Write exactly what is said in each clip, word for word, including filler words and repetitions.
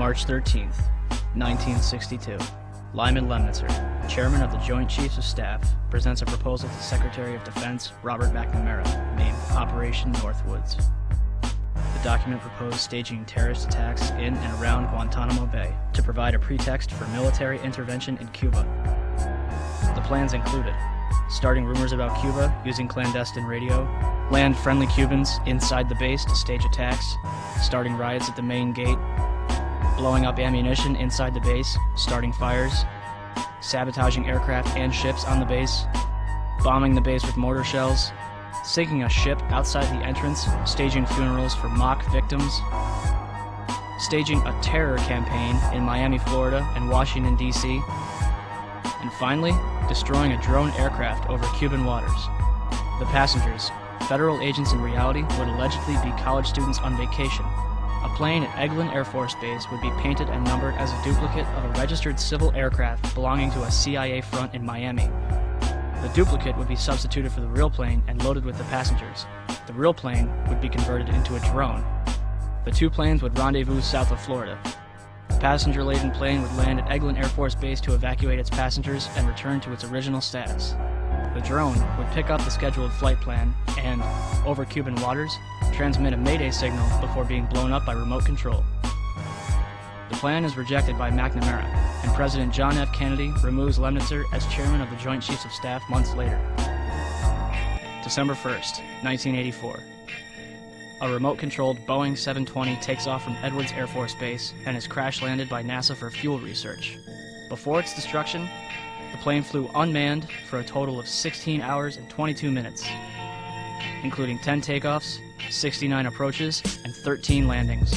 March thirteenth, nineteen sixty-two. Lyman Lemnitzer, Chairman of the Joint Chiefs of Staff, presents a proposal to Secretary of Defense Robert McNamara, named Operation Northwoods. The document proposed staging terrorist attacks in and around Guantanamo Bay to provide a pretext for military intervention in Cuba. The plans included starting rumors about Cuba using clandestine radio, land friendly Cubans inside the base to stage attacks, starting riots at the main gate, blowing up ammunition inside the base, starting fires, sabotaging aircraft and ships on the base, bombing the base with mortar shells, sinking a ship outside the entrance, staging funerals for mock victims, staging a terror campaign in Miami, Florida and Washington, D C, and finally, destroying a drone aircraft over Cuban waters. The passengers, federal agents in reality, would allegedly be college students on vacation. A plane at Eglin Air Force Base would be painted and numbered as a duplicate of a registered civil aircraft belonging to a C I A front in Miami. The duplicate would be substituted for the real plane and loaded with the passengers. The real plane would be converted into a drone. The two planes would rendezvous south of Florida. The passenger-laden plane would land at Eglin Air Force Base to evacuate its passengers and return to its original status. The drone would pick up the scheduled flight plan and, over Cuban waters, transmit a Mayday signal before being blown up by remote control. The plan is rejected by McNamara, and President John F. Kennedy removes Lemnitzer as chairman of the Joint Chiefs of Staff months later. December first, nineteen eighty-four. A remote-controlled Boeing seven twenty takes off from Edwards Air Force Base and is crash-landed by NASA for fuel research. Before its destruction, the plane flew unmanned for a total of sixteen hours and twenty-two minutes, including ten takeoffs, sixty-nine approaches, and thirteen landings.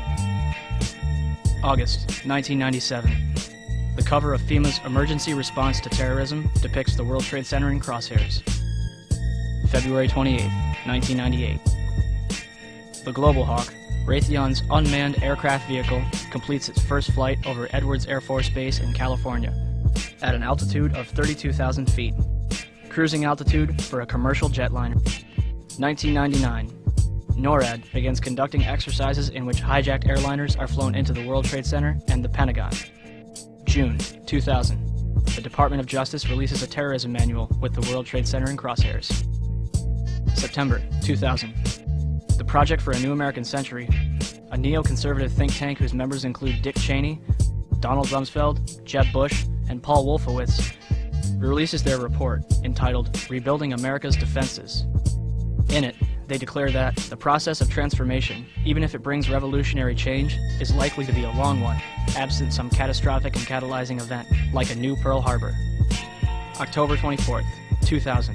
August nineteen ninety-seven. The cover of FEMA's Emergency Response to Terrorism depicts the World Trade Center in crosshairs. February twenty-eighth, nineteen ninety-eight. The Global Hawk, Raytheon's unmanned aircraft vehicle, completes its first flight over Edwards Air Force Base in California, at an altitude of thirty-two thousand feet. Cruising altitude for a commercial jetliner. nineteen ninety-nine. NORAD begins conducting exercises in which hijacked airliners are flown into the World Trade Center and the Pentagon. June two thousand. The Department of Justice releases a terrorism manual with the World Trade Center in crosshairs. September two thousand. The Project for a New American Century, a neoconservative think tank whose members include Dick Cheney, Donald Rumsfeld, Jeb Bush, and Paul Wolfowitz, releases their report entitled Rebuilding America's Defenses. In it, they declare that the process of transformation, even if it brings revolutionary change, is likely to be a long one, absent some catastrophic and catalyzing event, like a new Pearl Harbor. October twenty-fourth, two thousand.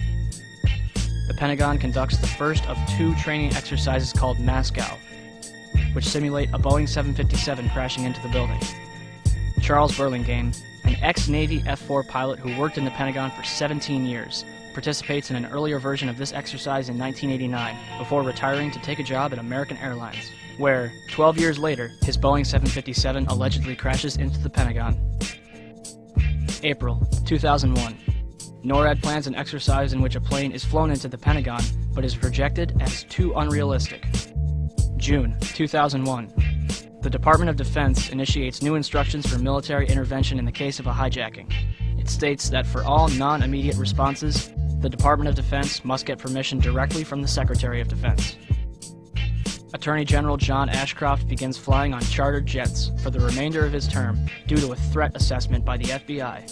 The Pentagon conducts the first of two training exercises called Moscow, which simulate a Boeing seven fifty-seven crashing into the building. Charles Burlingame, an ex-Navy F four pilot who worked in the Pentagon for seventeen years, participates in an earlier version of this exercise in nineteen eighty-nine, before retiring to take a job at American Airlines, where, twelve years later, his Boeing seven fifty-seven allegedly crashes into the Pentagon. April two thousand one. NORAD plans an exercise in which a plane is flown into the Pentagon, but is projected as too unrealistic. June two thousand one. The Department of Defense initiates new instructions for military intervention in the case of a hijacking. It states that for all non-immediate responses, the Department of Defense must get permission directly from the Secretary of Defense. Attorney General John Ashcroft begins flying on chartered jets for the remainder of his term due to a threat assessment by the F B I.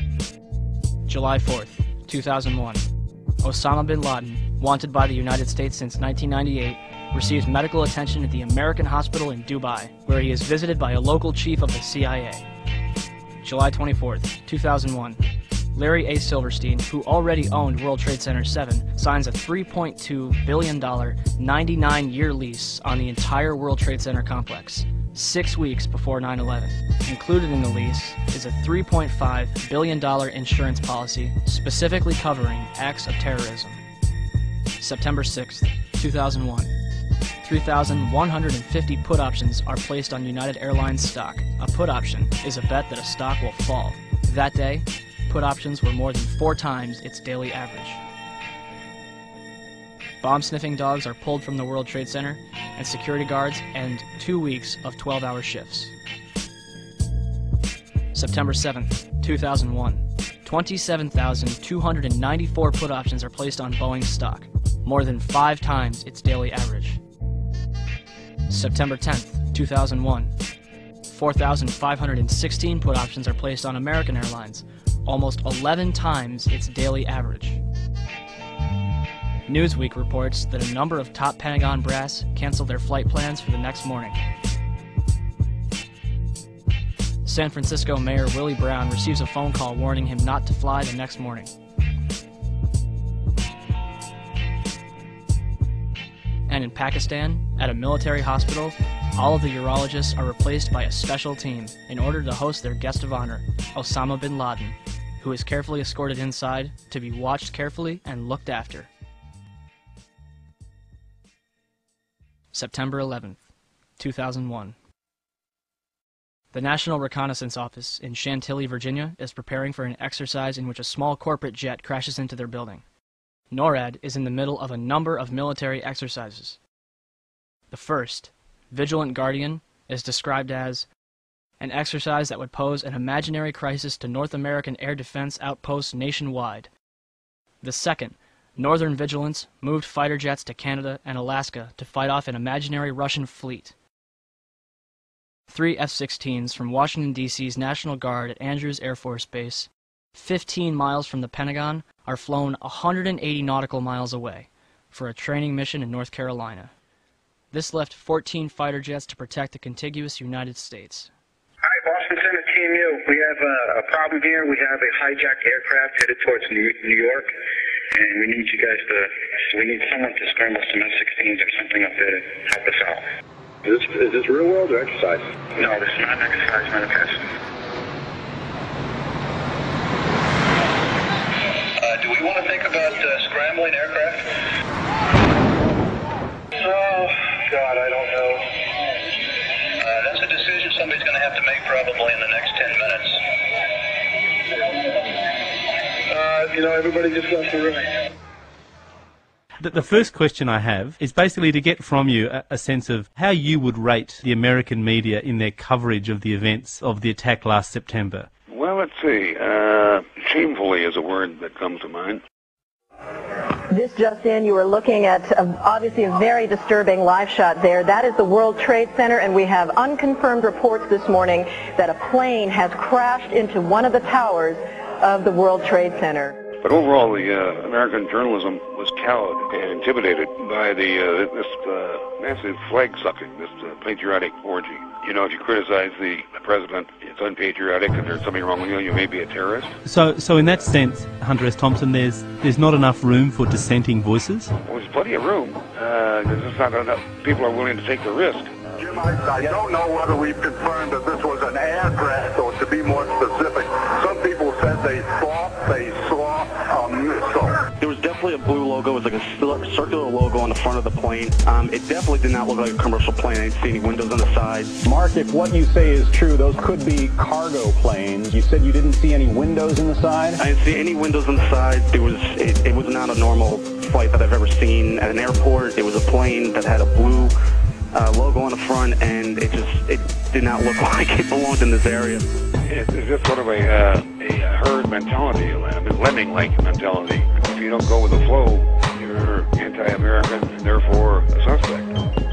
July fourth, two thousand one. Osama bin Laden, wanted by the United States since nineteen ninety-eight, receives medical attention at the American Hospital in Dubai, where he is visited by a local chief of the C I A. July twenty-fourth, two thousand one. Larry A. Silverstein, who already owned World Trade Center seven, signs a three point two billion dollars, ninety-nine year lease on the entire World Trade Center complex, six weeks before nine eleven. Included in the lease is a three point five billion dollars insurance policy specifically covering acts of terrorism. September sixth, two thousand one. three thousand one hundred fifty put options are placed on United Airlines stock. A put option is a bet that a stock will fall. That day, put options were more than four times its daily average. Bomb-sniffing dogs are pulled from the World Trade Center, and security guards, and two weeks of twelve-hour shifts. September seventh, two thousand one. twenty-seven thousand two hundred ninety-four put options are placed on Boeing stock, more than five times its daily average. September tenth, two thousand one. four thousand five hundred sixteen put options are placed on American Airlines, almost eleven times its daily average. Newsweek reports that a number of top Pentagon brass canceled their flight plans for the next morning. San Francisco Mayor Willie Brown receives a phone call warning him not to fly the next morning. And in Pakistan, at a military hospital, all of the urologists are replaced by a special team in order to host their guest of honor, Osama bin Laden, who is carefully escorted inside to be watched carefully and looked after. September eleventh, two thousand one. The National Reconnaissance Office in Chantilly, Virginia, is preparing for an exercise in which a small corporate jet crashes into their building. NORAD is in the middle of a number of military exercises. The first, Vigilant Guardian, is described as an exercise that would pose an imaginary crisis to North American air defense outposts nationwide. The second, Northern Vigilance, moved fighter jets to Canada and Alaska to fight off an imaginary Russian fleet. Three F sixteens from Washington, D C's National Guard at Andrews Air Force Base, fifteen miles from the Pentagon, are flown one hundred eighty nautical miles away for a training mission in North Carolina. This left fourteen fighter jets to protect the contiguous United States. Hi, Boston Center, Team U. We have a, a problem here. We have a hijacked aircraft headed towards New, New York, and we need you guys to, we need someone to scramble some F sixteens or something up there to help us out. Is this, is this real world or exercise? No, this is not an exercise, manifest. Uh, do we want to think about uh, scrambling aircraft? Oh, God, I don't know. Uh, that's a decision somebody's going to have to make probably in the next ten minutes. Uh, you know, everybody just left the room. The, the first question I have is basically to get from you a, a sense of how you would rate the American media in their coverage of the events of the attack last September. Well, let's see. Uh, shamefully is a word that comes to mind. This just in, you are looking at a, obviously a very disturbing live shot there. That is the World Trade Center, and we have unconfirmed reports this morning that a plane has crashed into one of the towers of the World Trade Center. But overall, the uh, American journalism was cowed and intimidated by the uh, this uh, massive flag-sucking, this uh, patriotic orgy. You know, if you criticize the, the president, it's unpatriotic, and there's something wrong with you, you may be a terrorist. So, so in that sense, Hunter S. Thompson, there's there's not enough room for dissenting voices? Well, there's plenty of room. Uh, there's just not enough people are willing to take the risk. Jim, I, I don't know whether we've confirmed that this was an air crash, or to be more specific, some people said they thought they saw a missile. There was definitely a blue logo. It was like a circular logo on the front of the plane. Um, it definitely did not look like a commercial plane. I didn't see any windows on the side. Mark, if what you say is true, those could be cargo planes. You said you didn't see any windows in the side? I didn't see any windows on the side. There was, it, it was not a normal flight that I've ever seen at an airport. It was a plane that had a blue Uh, logo on the front, and it just it did not look like it belonged in this area. It's, it's just sort of a, uh, a herd mentality, a lemming-like mentality. If you don't go with the flow, you're anti-American and therefore a suspect.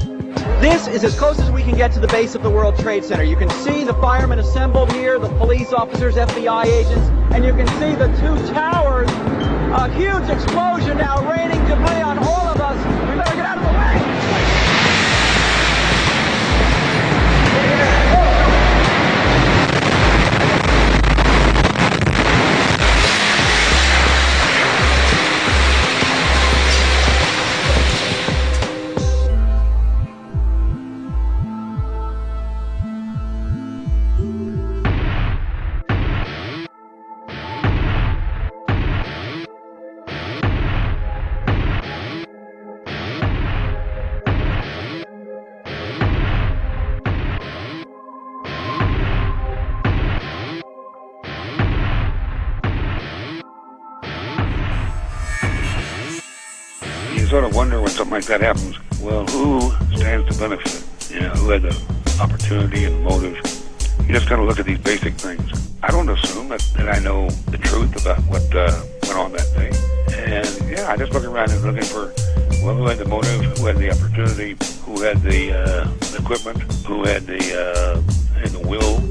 This is as close as we can get to the base of the World Trade Center. You can see the firemen assembled here, the police officers, F B I agents, and you can see the two towers. A huge explosion now raining debris on all of us. We better get out of the way. You sort of wonder when something like that happens, well, who stands to benefit? You know, who had the opportunity and motive? You just kind of look at these basic things. I don't assume that, that I know the truth about what uh, went on that day. And yeah, I just look around and looking for, well, who had the motive, who had the opportunity, who had the uh, equipment, who had the, uh, and the will.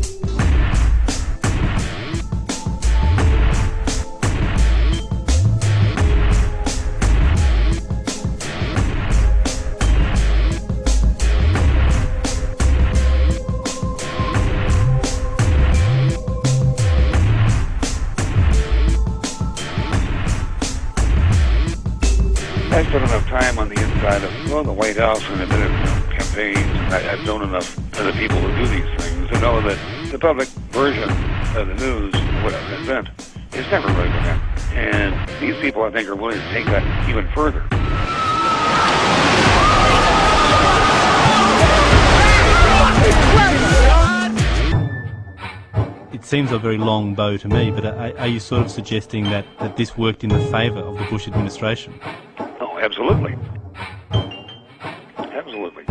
I spent enough time on the inside of, well, the White House and a bit of, you know, campaigns, and I, I've known enough of the people who do these things to know that the public version of the news, whatever an event, is never really going to happen. And these people, I think, are willing to take that even further. It seems a very long bow to me, but are, are you sort of suggesting that, that this worked in the favour of the Bush administration? Oh, absolutely. Absolutely.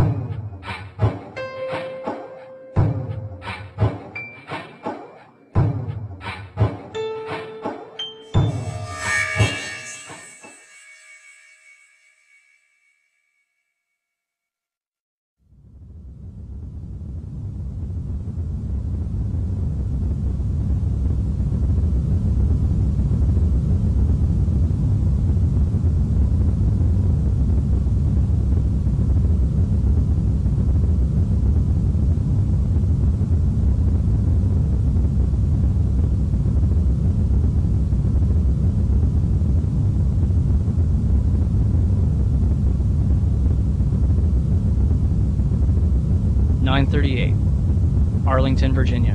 nine thirty-eight, Arlington, Virginia.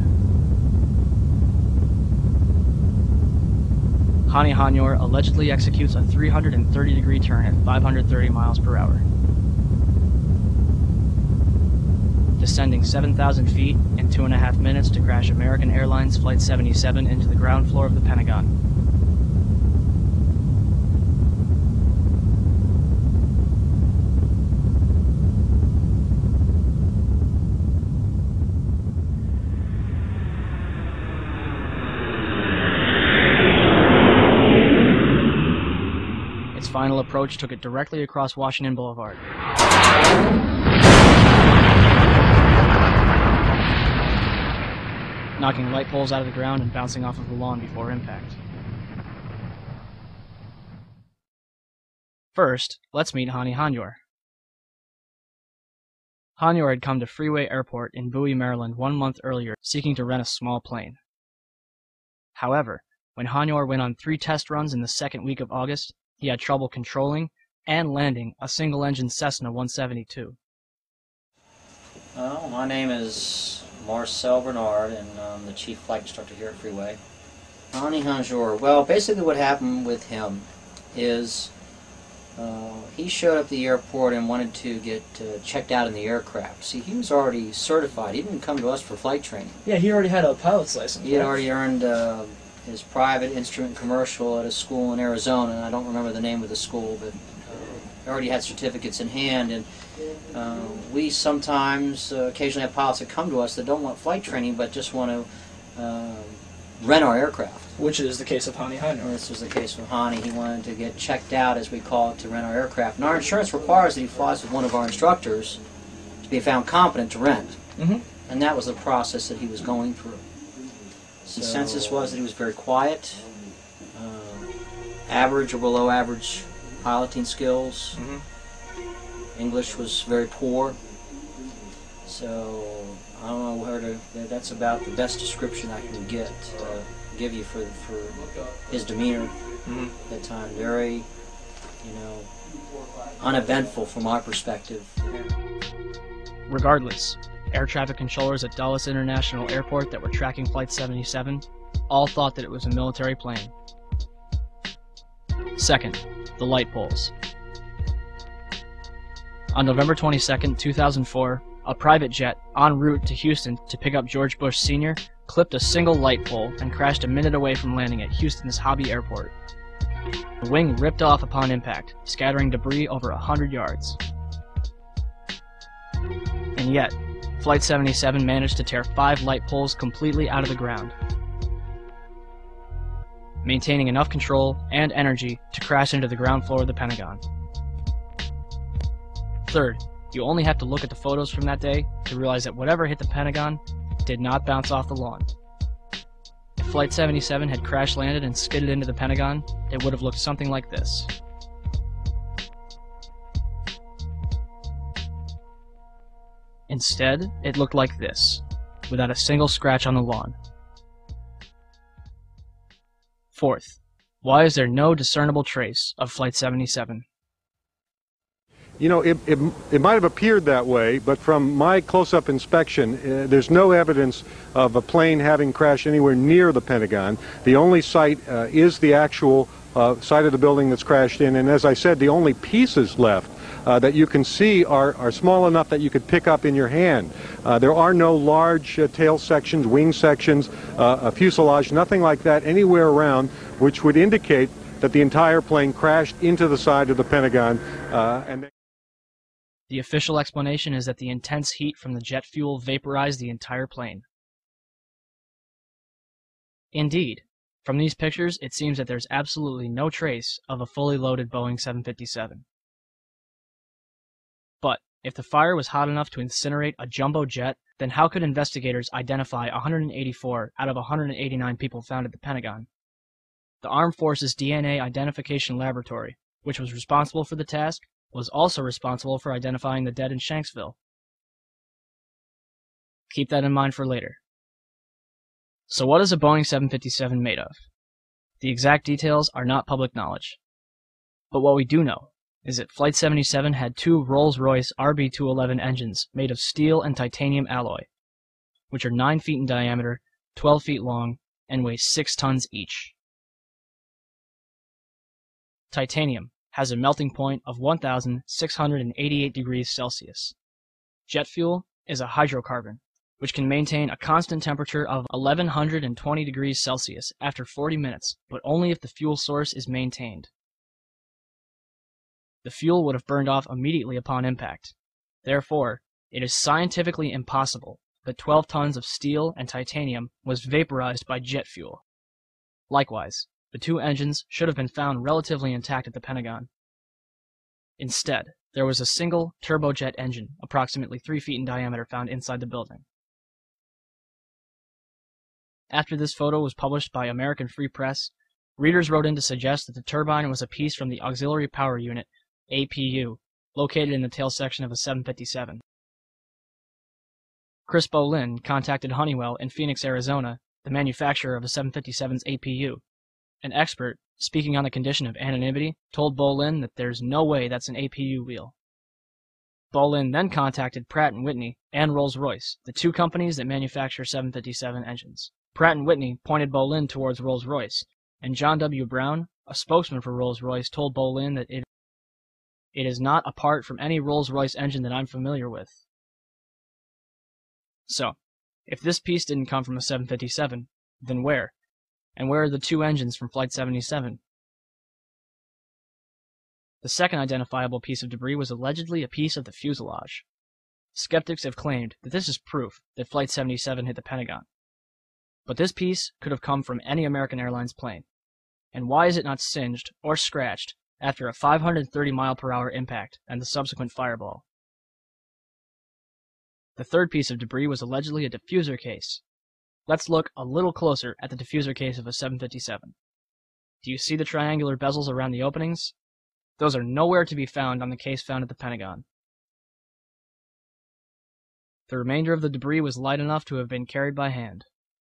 Hani Hanyour allegedly executes a three hundred thirty degree turn at five hundred thirty miles per hour. Descending seven thousand feet in two and a half minutes to crash American Airlines Flight seventy-seven into the ground floor of the Pentagon. Final approach took it directly across Washington Boulevard. Knocking light poles out of the ground and bouncing off of the lawn before impact. First, let's meet Hani Hanyour. Hanyour had come to Freeway Airport in Bowie, Maryland one month earlier seeking to rent a small plane. However, when Hanyour went on three test runs in the second week of August, he had trouble controlling and landing a single-engine Cessna one seventy-two. Well, my name is Marcel Bernard, and I'm the chief flight instructor here at Freeway. Hani Hanyour, well, basically what happened with him is uh, he showed up at the airport and wanted to get uh, checked out in the aircraft. See, he was already certified. He didn't come to us for flight training. Yeah, he already had a pilot's license. He had right? already earned uh, his private instrument commercial at a school in Arizona, and I don't remember the name of the school, but uh, already had certificates in hand. And uh, we sometimes uh, occasionally have pilots that come to us that don't want flight training but just want to uh, rent our aircraft. Which is the case of Hani Hanyour. This was the case with Hani. He wanted to get checked out, as we call it, to rent our aircraft. And our insurance requires that he flies with one of our instructors to be found competent to rent. Mm-hmm. And that was the process that he was going through. The consensus was that he was very quiet, uh, average or below average piloting skills. Mm-hmm. English was very poor. So I don't know where to. That's about the best description I can get uh, give you for for his demeanor mm-hmm. at that time. Very, you know, uneventful from our perspective. Regardless, air traffic controllers at Dulles International Airport that were tracking Flight seventy-seven all thought that it was a military plane. Second, the light poles. On November twenty-second, two thousand four, a private jet en route to Houston to pick up George Bush Senior clipped a single light pole and crashed a minute away from landing at Houston's Hobby Airport. The wing ripped off upon impact, scattering debris over a hundred yards. And yet, Flight seventy-seven managed to tear five light poles completely out of the ground, maintaining enough control and energy to crash into the ground floor of the Pentagon. Third, you only have to look at the photos from that day to realize that whatever hit the Pentagon did not bounce off the lawn. If Flight seventy-seven had crash landed and skidded into the Pentagon, it would have looked something like this. Instead, it looked like this, without a single scratch on the lawn. Fourth, why is there no discernible trace of Flight seventy-seven? You know, it, it, it might have appeared that way, but from my close-up inspection, uh, there's no evidence of a plane having crashed anywhere near the Pentagon. The only site uh, is the actual uh, site of the building that's crashed in, and as I said, the only pieces left uh, that you can see are, are small enough that you could pick up in your hand. Uh, there are no large uh, tail sections, wing sections, uh, a fuselage, nothing like that anywhere around, which would indicate that the entire plane crashed into the side of the Pentagon. Uh, and The official explanation is that the intense heat from the jet fuel vaporized the entire plane. Indeed, from these pictures, it seems that there's absolutely no trace of a fully loaded Boeing seven fifty-seven. But if the fire was hot enough to incinerate a jumbo jet, then how could investigators identify one hundred eighty-four out of one hundred eighty-nine people found at the Pentagon? The Armed Forces D N A Identification Laboratory, which was responsible for the task, was also responsible for identifying the dead in Shanksville. Keep that in mind for later. So what is a Boeing seven fifty-seven made of? The exact details are not public knowledge. But what we do know is that Flight seventy-seven had two Rolls-Royce R B two eleven engines made of steel and titanium alloy, which are nine feet in diameter, twelve feet long, and weigh six tons each. Titanium has a melting point of one thousand six hundred eighty-eight degrees Celsius. Jet fuel is a hydrocarbon, which can maintain a constant temperature of eleven twenty degrees Celsius after forty minutes, but only if the fuel source is maintained. The fuel would have burned off immediately upon impact. Therefore, it is scientifically impossible that twelve tons of steel and titanium was vaporized by jet fuel. Likewise, the two engines should have been found relatively intact at the Pentagon. Instead, there was a single turbojet engine, approximately three feet in diameter, found inside the building. After this photo was published by American Free Press, readers wrote in to suggest that the turbine was a piece from the Auxiliary Power Unit, A P U, located in the tail section of a seven fifty-seven. Chris Bolin contacted Honeywell in Phoenix, Arizona, the manufacturer of a seven fifty-seven's A P U. An expert, speaking on the condition of anonymity, told Bolin that there's no way that's an A P U wheel. Bolin then contacted Pratt and Whitney and Rolls-Royce, the two companies that manufacture seven fifty-seven engines. Pratt and Whitney pointed Bolin towards Rolls-Royce, and John W. Brown, a spokesman for Rolls-Royce, told Bolin that it, it is not apart from any Rolls-Royce engine that I'm familiar with. So, if this piece didn't come from a seven fifty-seven, then where? And where are the two engines from Flight seventy-seven? The second identifiable piece of debris was allegedly a piece of the fuselage. Skeptics have claimed that this is proof that Flight seventy-seven hit the Pentagon. But this piece could have come from any American Airlines plane. And why is it not singed or scratched after a five hundred thirty mile per hour impact and the subsequent fireball? The third piece of debris was allegedly a diffuser case. Let's look a little closer at the diffuser case of a seven fifty-seven. Do you see the triangular bezels around the openings? Those are nowhere to be found on the case found at the Pentagon. The remainder of the debris was light enough to have been carried by hand.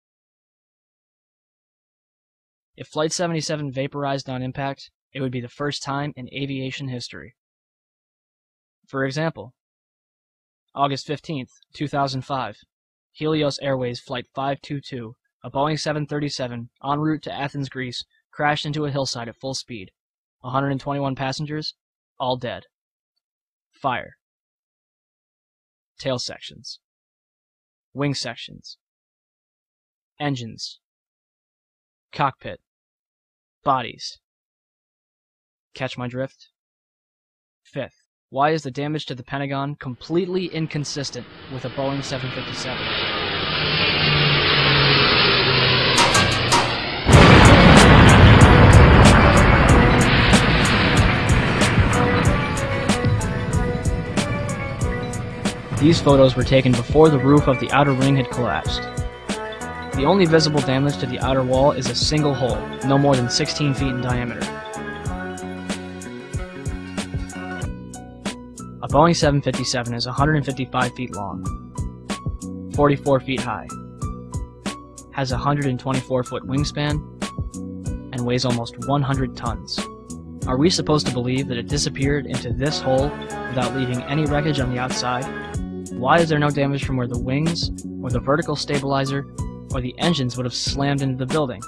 If Flight seventy-seven vaporized on impact, it would be the first time in aviation history. For example, August fifteenth, two thousand five. Helios Airways Flight five two two, a Boeing seven thirty-seven, en route to Athens, Greece, crashed into a hillside at full speed. one hundred twenty-one passengers, all dead. Fire. Tail sections. Wing sections. Engines. Cockpit. Bodies. Catch my drift? Fifth, Why is the damage to the Pentagon completely inconsistent with a Boeing seven fifty-seven? These photos were taken before the roof of the outer ring had collapsed. The only visible damage to the outer wall is a single hole, no more than sixteen feet in diameter. A Boeing seven fifty-seven is one hundred fifty-five feet long, forty-four feet high, has a one hundred twenty-four foot wingspan, and weighs almost one hundred tons. Are we supposed to believe that it disappeared into this hole without leaving any wreckage on the outside? Why is there no damage from where the wings, or the vertical stabilizer, or the engines would have slammed into the building?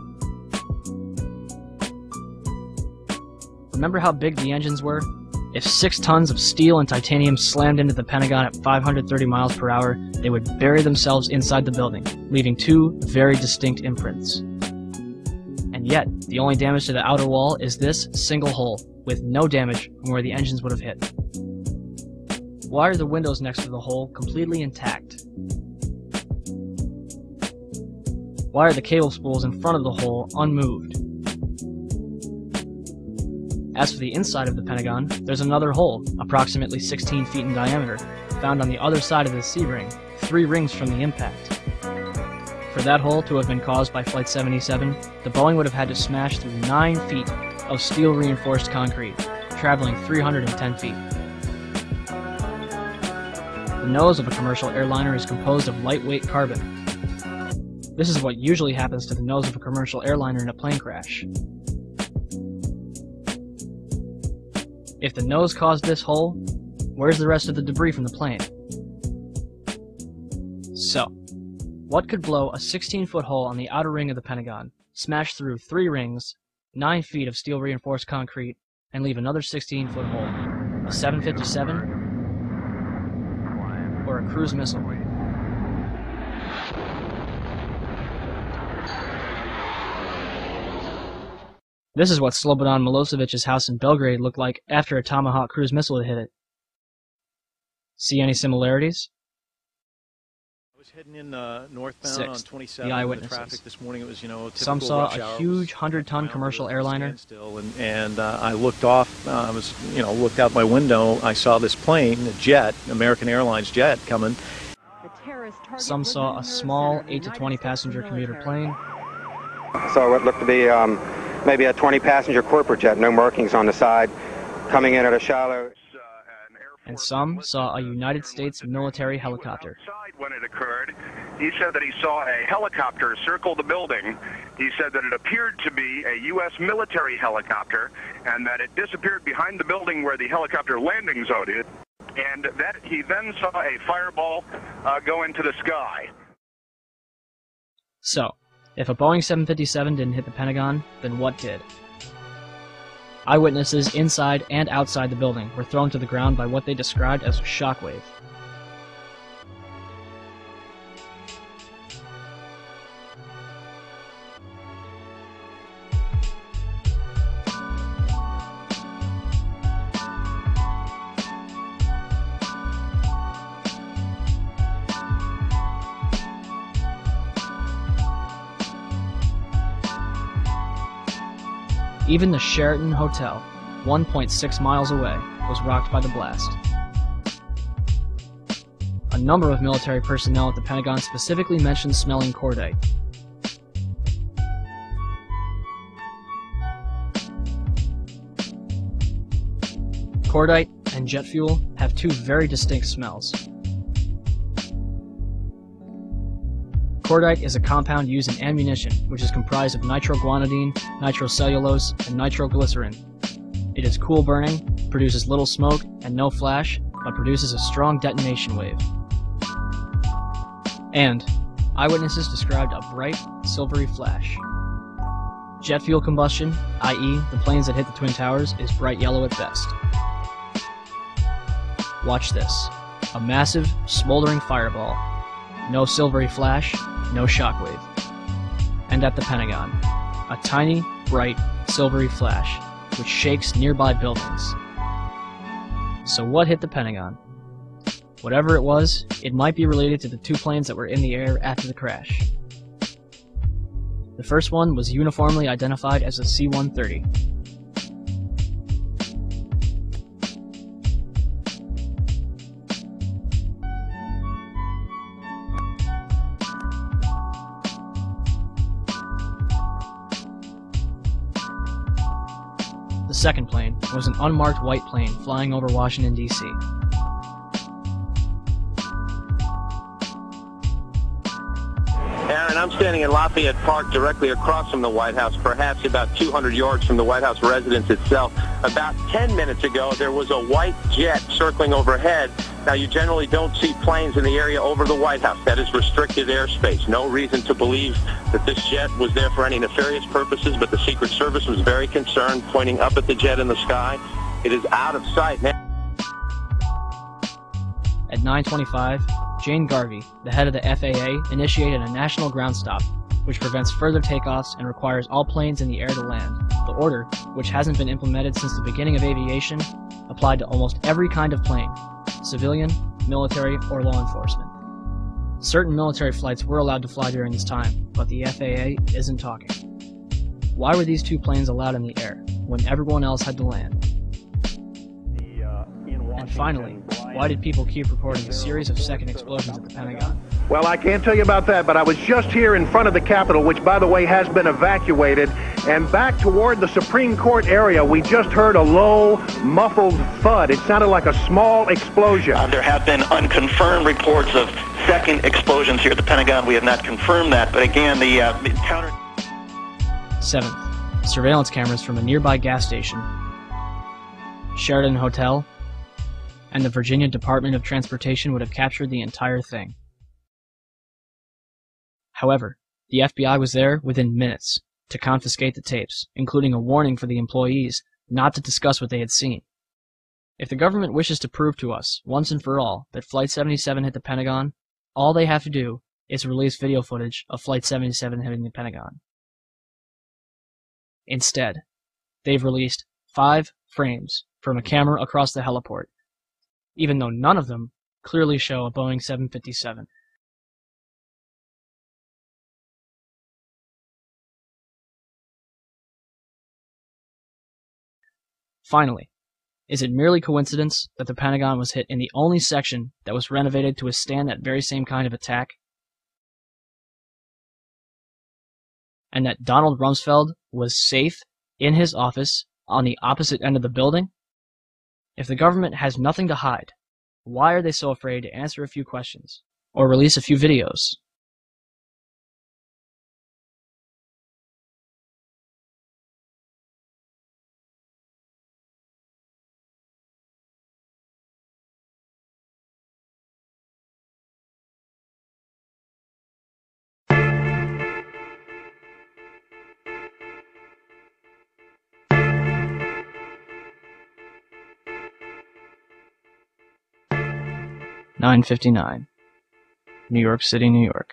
Remember how big the engines were? If six tons of steel and titanium slammed into the Pentagon at five hundred thirty miles per hour, they would bury themselves inside the building, leaving two very distinct imprints. And yet, the only damage to the outer wall is this single hole, with no damage from where the engines would have hit. Why are the windows next to the hole completely intact? Why are the cable spools in front of the hole unmoved? As for the inside of the Pentagon, there's another hole, approximately sixteen feet in diameter, found on the other side of the C ring, three rings from the impact. For that hole to have been caused by Flight seventy-seven, the Boeing would have had to smash through nine feet of steel-reinforced concrete, traveling three hundred ten feet. The nose of a commercial airliner is composed of lightweight carbon. This is what usually happens to the nose of a commercial airliner in a plane crash. If the nose caused this hole, where's the rest of the debris from the plane? So, what could blow a sixteen foot hole on the outer ring of the Pentagon, smash through three rings, nine feet of steel-reinforced concrete, and leave another sixteen foot hole? A seven fifty-seven? Or a cruise missile? This is what Slobodan Milosevic's house in Belgrade looked like after a Tomahawk cruise missile had hit it. See any similarities? I was heading in uh, northbound Sixth, on twenty-seven. the eyewitnesses. The traffic this morning, it was, you know, a Some typical saw rush a hour. huge hundred-ton commercial airliner. And, and uh, I looked off. Uh, I was, you know, looked out my window. I saw this plane, a jet, American Airlines jet, coming. Some saw a small eight to twenty passenger commuter plane. So what looked to be um, maybe a twenty passenger corporate jet, no markings on the side, coming in at a shallow. And some saw a United States military helicopter. When it occurred, he said that he saw a helicopter circle the building. He said that it appeared to be a U S military helicopter and that it disappeared behind the building where the helicopter landing zone is, and that he then saw a fireball uh, go into the sky. So, if a Boeing seven fifty-seven didn't hit the Pentagon, then what did? Eyewitnesses inside and outside the building were thrown to the ground by what they described as a shockwave. Even the Sheraton Hotel, one point six miles away, was rocked by the blast. A number of military personnel at the Pentagon specifically mentioned smelling cordite. Cordite and jet fuel have two very distinct smells. Cordite is a compound used in ammunition, which is comprised of nitroguanidine, nitrocellulose, and nitroglycerin. It is cool burning, produces little smoke and no flash, but produces a strong detonation wave. And eyewitnesses described a bright, silvery flash. Jet fuel combustion, that is the planes that hit the Twin Towers, is bright yellow at best. Watch this. A massive, smoldering fireball. No silvery flash, no shockwave. And at the Pentagon, a tiny, bright, silvery flash, which shakes nearby buildings. So what hit the Pentagon? Whatever it was, it might be related to the two planes that were in the air after the crash. The first one was uniformly identified as a C one thirty. The second plane was an unmarked white plane flying over Washington, D C Aaron, I'm standing in Lafayette Park directly across from the White House, perhaps about two hundred yards from the White House residence itself. About ten minutes ago, there was a white jet circling overhead. Now, you generally don't see planes in the area over the White House. That is restricted airspace. No reason to believe that this jet was there for any nefarious purposes, but the Secret Service was very concerned, pointing up at the jet in the sky. It is out of sight now. At nine twenty-five, Jane Garvey, the head of the F A A, initiated a national ground stop, which prevents further takeoffs and requires all planes in the air to land. The order, which hasn't been implemented since the beginning of aviation, applied to almost every kind of plane, civilian, military, or law enforcement. Certain military flights were allowed to fly during this time, but the F A A isn't talking. Why were these two planes allowed in the air, when everyone else had to land? And finally, why did people keep reporting a series of second explosions at the Pentagon? Well, I can't tell you about that, but I was just here in front of the Capitol, which, by the way, has been evacuated, and back toward the Supreme Court area, we just heard a low, muffled thud. It sounded like a small explosion. Uh, there have been unconfirmed reports of second explosions here at the Pentagon. We have not confirmed that, but again, the uh, counter... Seventh, surveillance cameras from a nearby gas station, Sheraton Hotel, and the Virginia Department of Transportation would have captured the entire thing. However, the F B I was there within minutes to confiscate the tapes, including a warning for the employees not to discuss what they had seen. If the government wishes to prove to us, once and for all, that Flight seventy-seven hit the Pentagon, all they have to do is release video footage of Flight seventy-seven hitting the Pentagon. Instead, they've released five frames from a camera across the heliport, even though none of them clearly show a Boeing seven fifty-seven. Finally, is it merely coincidence that the Pentagon was hit in the only section that was renovated to withstand that very same kind of attack? And that Donald Rumsfeld was safe in his office on the opposite end of the building? If the government has nothing to hide, why are they so afraid to answer a few questions or release a few videos? nine fifty-nine, New York City, New York.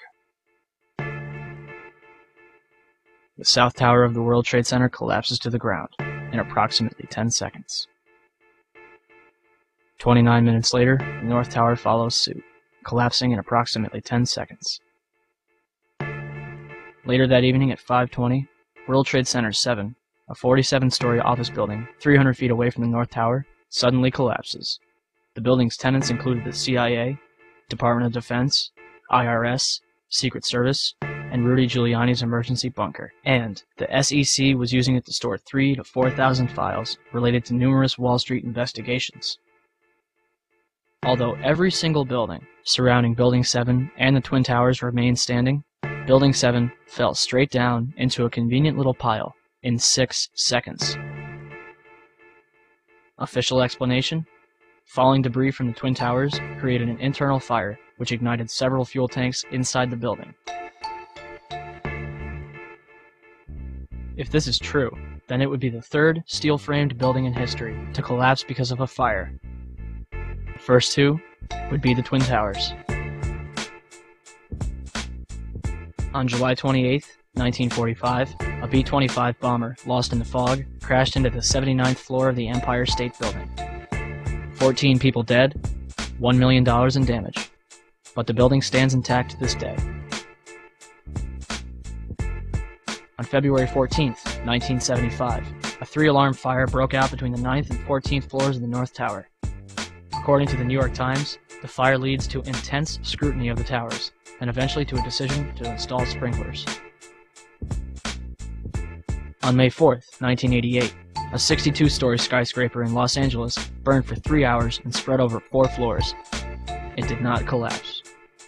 The South Tower of the World Trade Center collapses to the ground in approximately ten seconds. twenty-nine minutes later, the North Tower follows suit, collapsing in approximately ten seconds. Later that evening at five twenty, World Trade Center seven, a forty-seven story office building three hundred feet away from the North Tower, suddenly collapses. The building's tenants included the C I A, Department of Defense, I R S, Secret Service, and Rudy Giuliani's emergency bunker. And the S E C was using it to store three to four thousand files related to numerous Wall Street investigations. Although every single building surrounding Building seven and the Twin Towers remained standing, Building seven fell straight down into a convenient little pile in six seconds. Official explanation? Falling debris from the Twin Towers created an internal fire, which ignited several fuel tanks inside the building. If this is true, then it would be the third steel-framed building in history to collapse because of a fire. The first two would be the Twin Towers. On July twenty-eighth, nineteen forty-five, a B twenty-five bomber, lost in the fog, crashed into the seventy-ninth floor of the Empire State Building. fourteen people dead, one million dollars in damage. But the building stands intact to this day. On February fourteenth, nineteen seventy-five, a three-alarm fire broke out between the ninth and fourteenth floors of the North Tower. According to the New York Times, the fire leads to intense scrutiny of the towers, and eventually to a decision to install sprinklers. On May fourth, nineteen eighty-eight, a sixty-two story skyscraper in Los Angeles burned for three hours and spread over four floors. It did not collapse.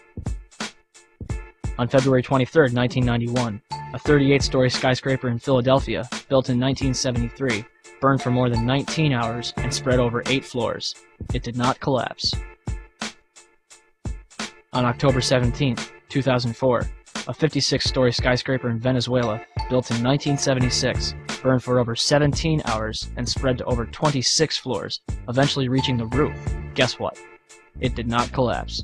On February twenty-third, nineteen ninety-one, a thirty-eight story skyscraper in Philadelphia, built in nineteen seventy-three, burned for more than nineteen hours and spread over eight floors. It did not collapse. On October seventeenth, two thousand four, a fifty-six story skyscraper in Venezuela, built in nineteen seventy-six, burned for over seventeen hours and spread to over twenty-six floors, eventually reaching the roof. Guess what? It did not collapse.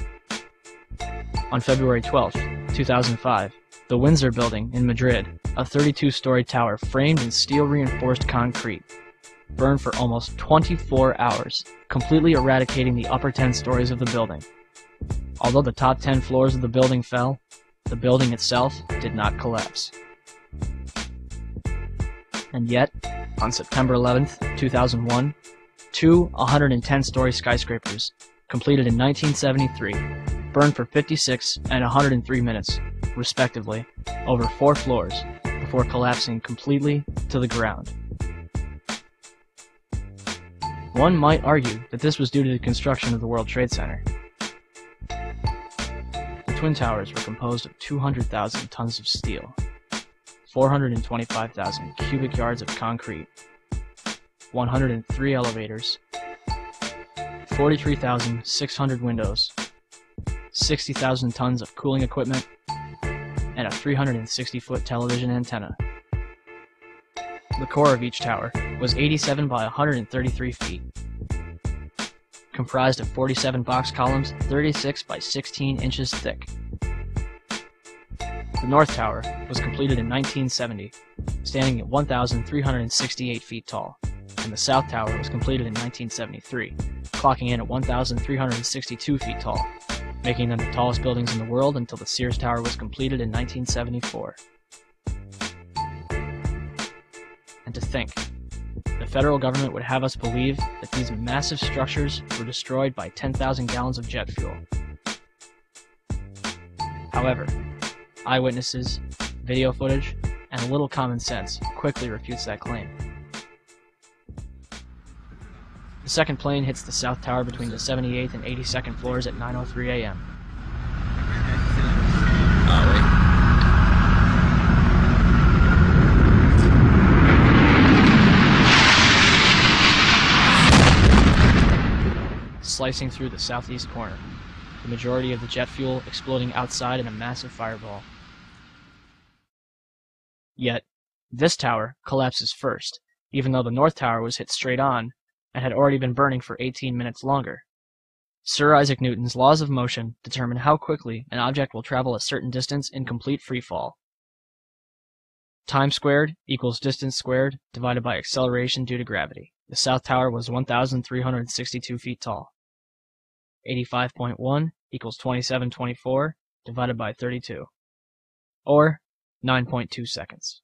On February twelfth, two thousand five, the Windsor Building in Madrid, a thirty-two story tower framed in steel-reinforced concrete, burned for almost twenty-four hours, completely eradicating the upper ten stories of the building. Although the top ten floors of the building fell, the building itself did not collapse. And yet, on September eleventh, two thousand one, two one hundred ten story skyscrapers, completed in nineteen seventy-three, burned for fifty-six and one hundred three minutes, respectively, over four floors, before collapsing completely to the ground. One might argue that this was due to the construction of the World Trade Center. The Twin Towers were composed of two hundred thousand tons of steel, four hundred twenty-five thousand cubic yards of concrete, one hundred three elevators, forty-three thousand six hundred windows, sixty thousand tons of cooling equipment, and a three hundred sixty foot television antenna. The core of each tower was eighty-seven by one hundred thirty-three feet, comprised of forty-seven box columns thirty-six by sixteen inches thick. The North Tower was completed in nineteen seventy, standing at one thousand three hundred sixty-eight feet tall, and the South Tower was completed in nineteen seventy-three, clocking in at one thousand three hundred sixty-two feet tall, making them the tallest buildings in the world until the Sears Tower was completed in nineteen seventy-four. And to think, the federal government would have us believe that these massive structures were destroyed by ten thousand gallons of jet fuel. However, eyewitnesses, video footage, and a little common sense quickly refutes that claim. The second plane hits the South Tower between the seventy-eighth and eighty-second floors at nine oh three a m Slicing through the southeast corner, the majority of the jet fuel exploding outside in a massive fireball. Yet, this tower collapses first, even though the North Tower was hit straight on and had already been burning for eighteen minutes longer. Sir Isaac Newton's laws of motion determine how quickly an object will travel a certain distance in complete freefall. Time squared equals distance squared divided by acceleration due to gravity. The South Tower was one thousand three hundred sixty-two feet tall. eighty-five point one equals twenty-seven twenty-four divided by thirty-two, or nine point two seconds.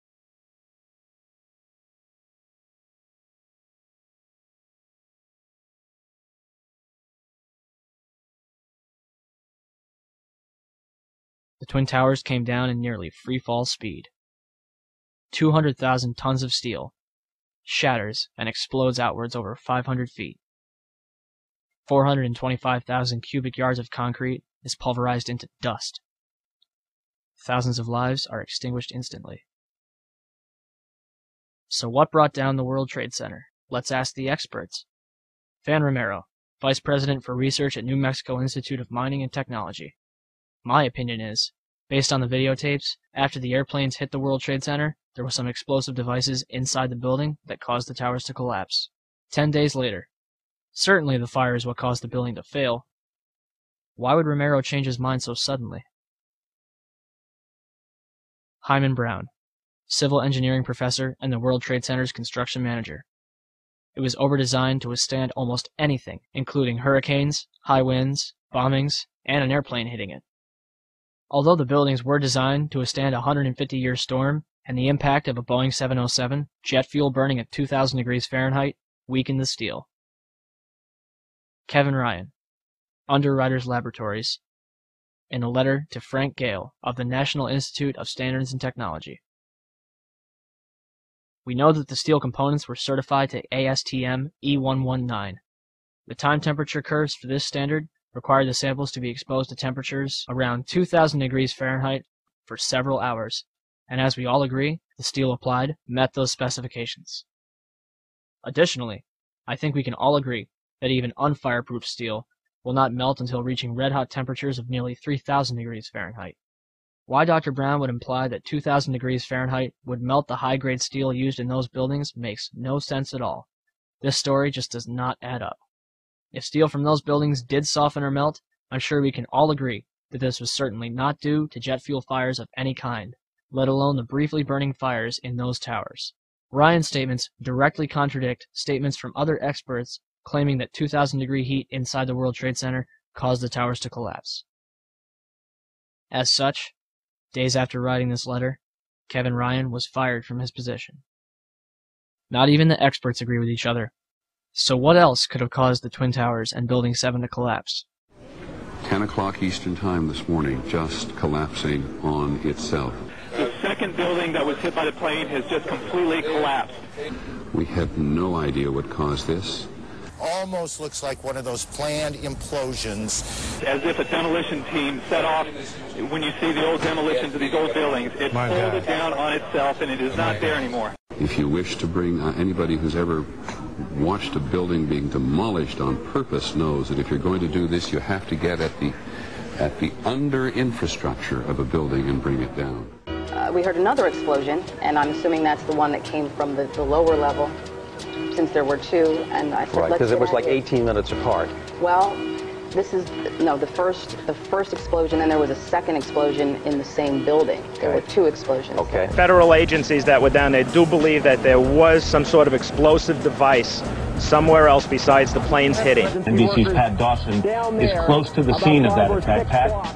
The Twin Towers came down in nearly free-fall speed. two hundred thousand tons of steel shatters and explodes outwards over five hundred feet. four hundred twenty-five thousand cubic yards of concrete is pulverized into dust. Thousands of lives are extinguished instantly. So what brought down the World Trade Center? Let's ask the experts. Van Romero, Vice President for Research at New Mexico Institute of Mining and Technology. My opinion is, based on the videotapes, after the airplanes hit the World Trade Center, there were some explosive devices inside the building that caused the towers to collapse. Ten days later. Certainly the fire is what caused the building to fail. Why would Romero change his mind so suddenly? Hyman Brown, Civil Engineering Professor and the World Trade Center's Construction Manager. It was overdesigned to withstand almost anything, including hurricanes, high winds, bombings, and an airplane hitting it. Although the buildings were designed to withstand a one hundred fifty year storm and the impact of a Boeing seven oh seven, jet fuel burning at two thousand degrees Fahrenheit weakened the steel. Kevin Ryan, Underwriters Laboratories, in a letter to Frank Gale of the National Institute of Standards and Technology. We know that the steel components were certified to A S T M E one one nine. The time temperature curves for this standard require the samples to be exposed to temperatures around two thousand degrees Fahrenheit for several hours, and as we all agree, the steel applied met those specifications. Additionally, I think we can all agree that even unfireproof steel will not melt until reaching red-hot temperatures of nearly three thousand degrees Fahrenheit. Why Doctor Brown would imply that two thousand degrees Fahrenheit would melt the high-grade steel used in those buildings makes no sense at all. This story just does not add up. If steel from those buildings did soften or melt, I'm sure we can all agree that this was certainly not due to jet fuel fires of any kind, let alone the briefly burning fires in those towers. Ryan's statements directly contradict statements from other experts claiming that two thousand degree heat inside the World Trade Center caused the towers to collapse. As such, days after writing this letter, Kevin Ryan was fired from his position. Not even the experts agree with each other. So what else could have caused the Twin Towers and Building seven to collapse? ten o'clock Eastern Time this morning, just collapsing on itself. The second building that was hit by the plane has just completely collapsed. We have no idea what caused this. Almost looks like one of those planned implosions. As if a demolition team set off. When you see the old demolitions of these old buildings, it My folded God. down on itself and it is not there anymore. If you wish to bring uh, anybody who's ever watched a building being demolished on purpose knows that if you're going to do this, you have to get at the at the under infrastructure of a building and bring it down. Uh, we heard another explosion, and I'm assuming that's the one that came from the, the lower level, since there were two. And I said, right, because let's it was get like at it. eighteen minutes apart. Well, this is no the first the first explosion, and there was a second explosion in the same building. There were two explosions. Okay. Federal agencies that were down there do believe that there was some sort of explosive device somewhere else besides the planes hitting. N B C's Pat Dawson is close to the scene of that attack. Pat?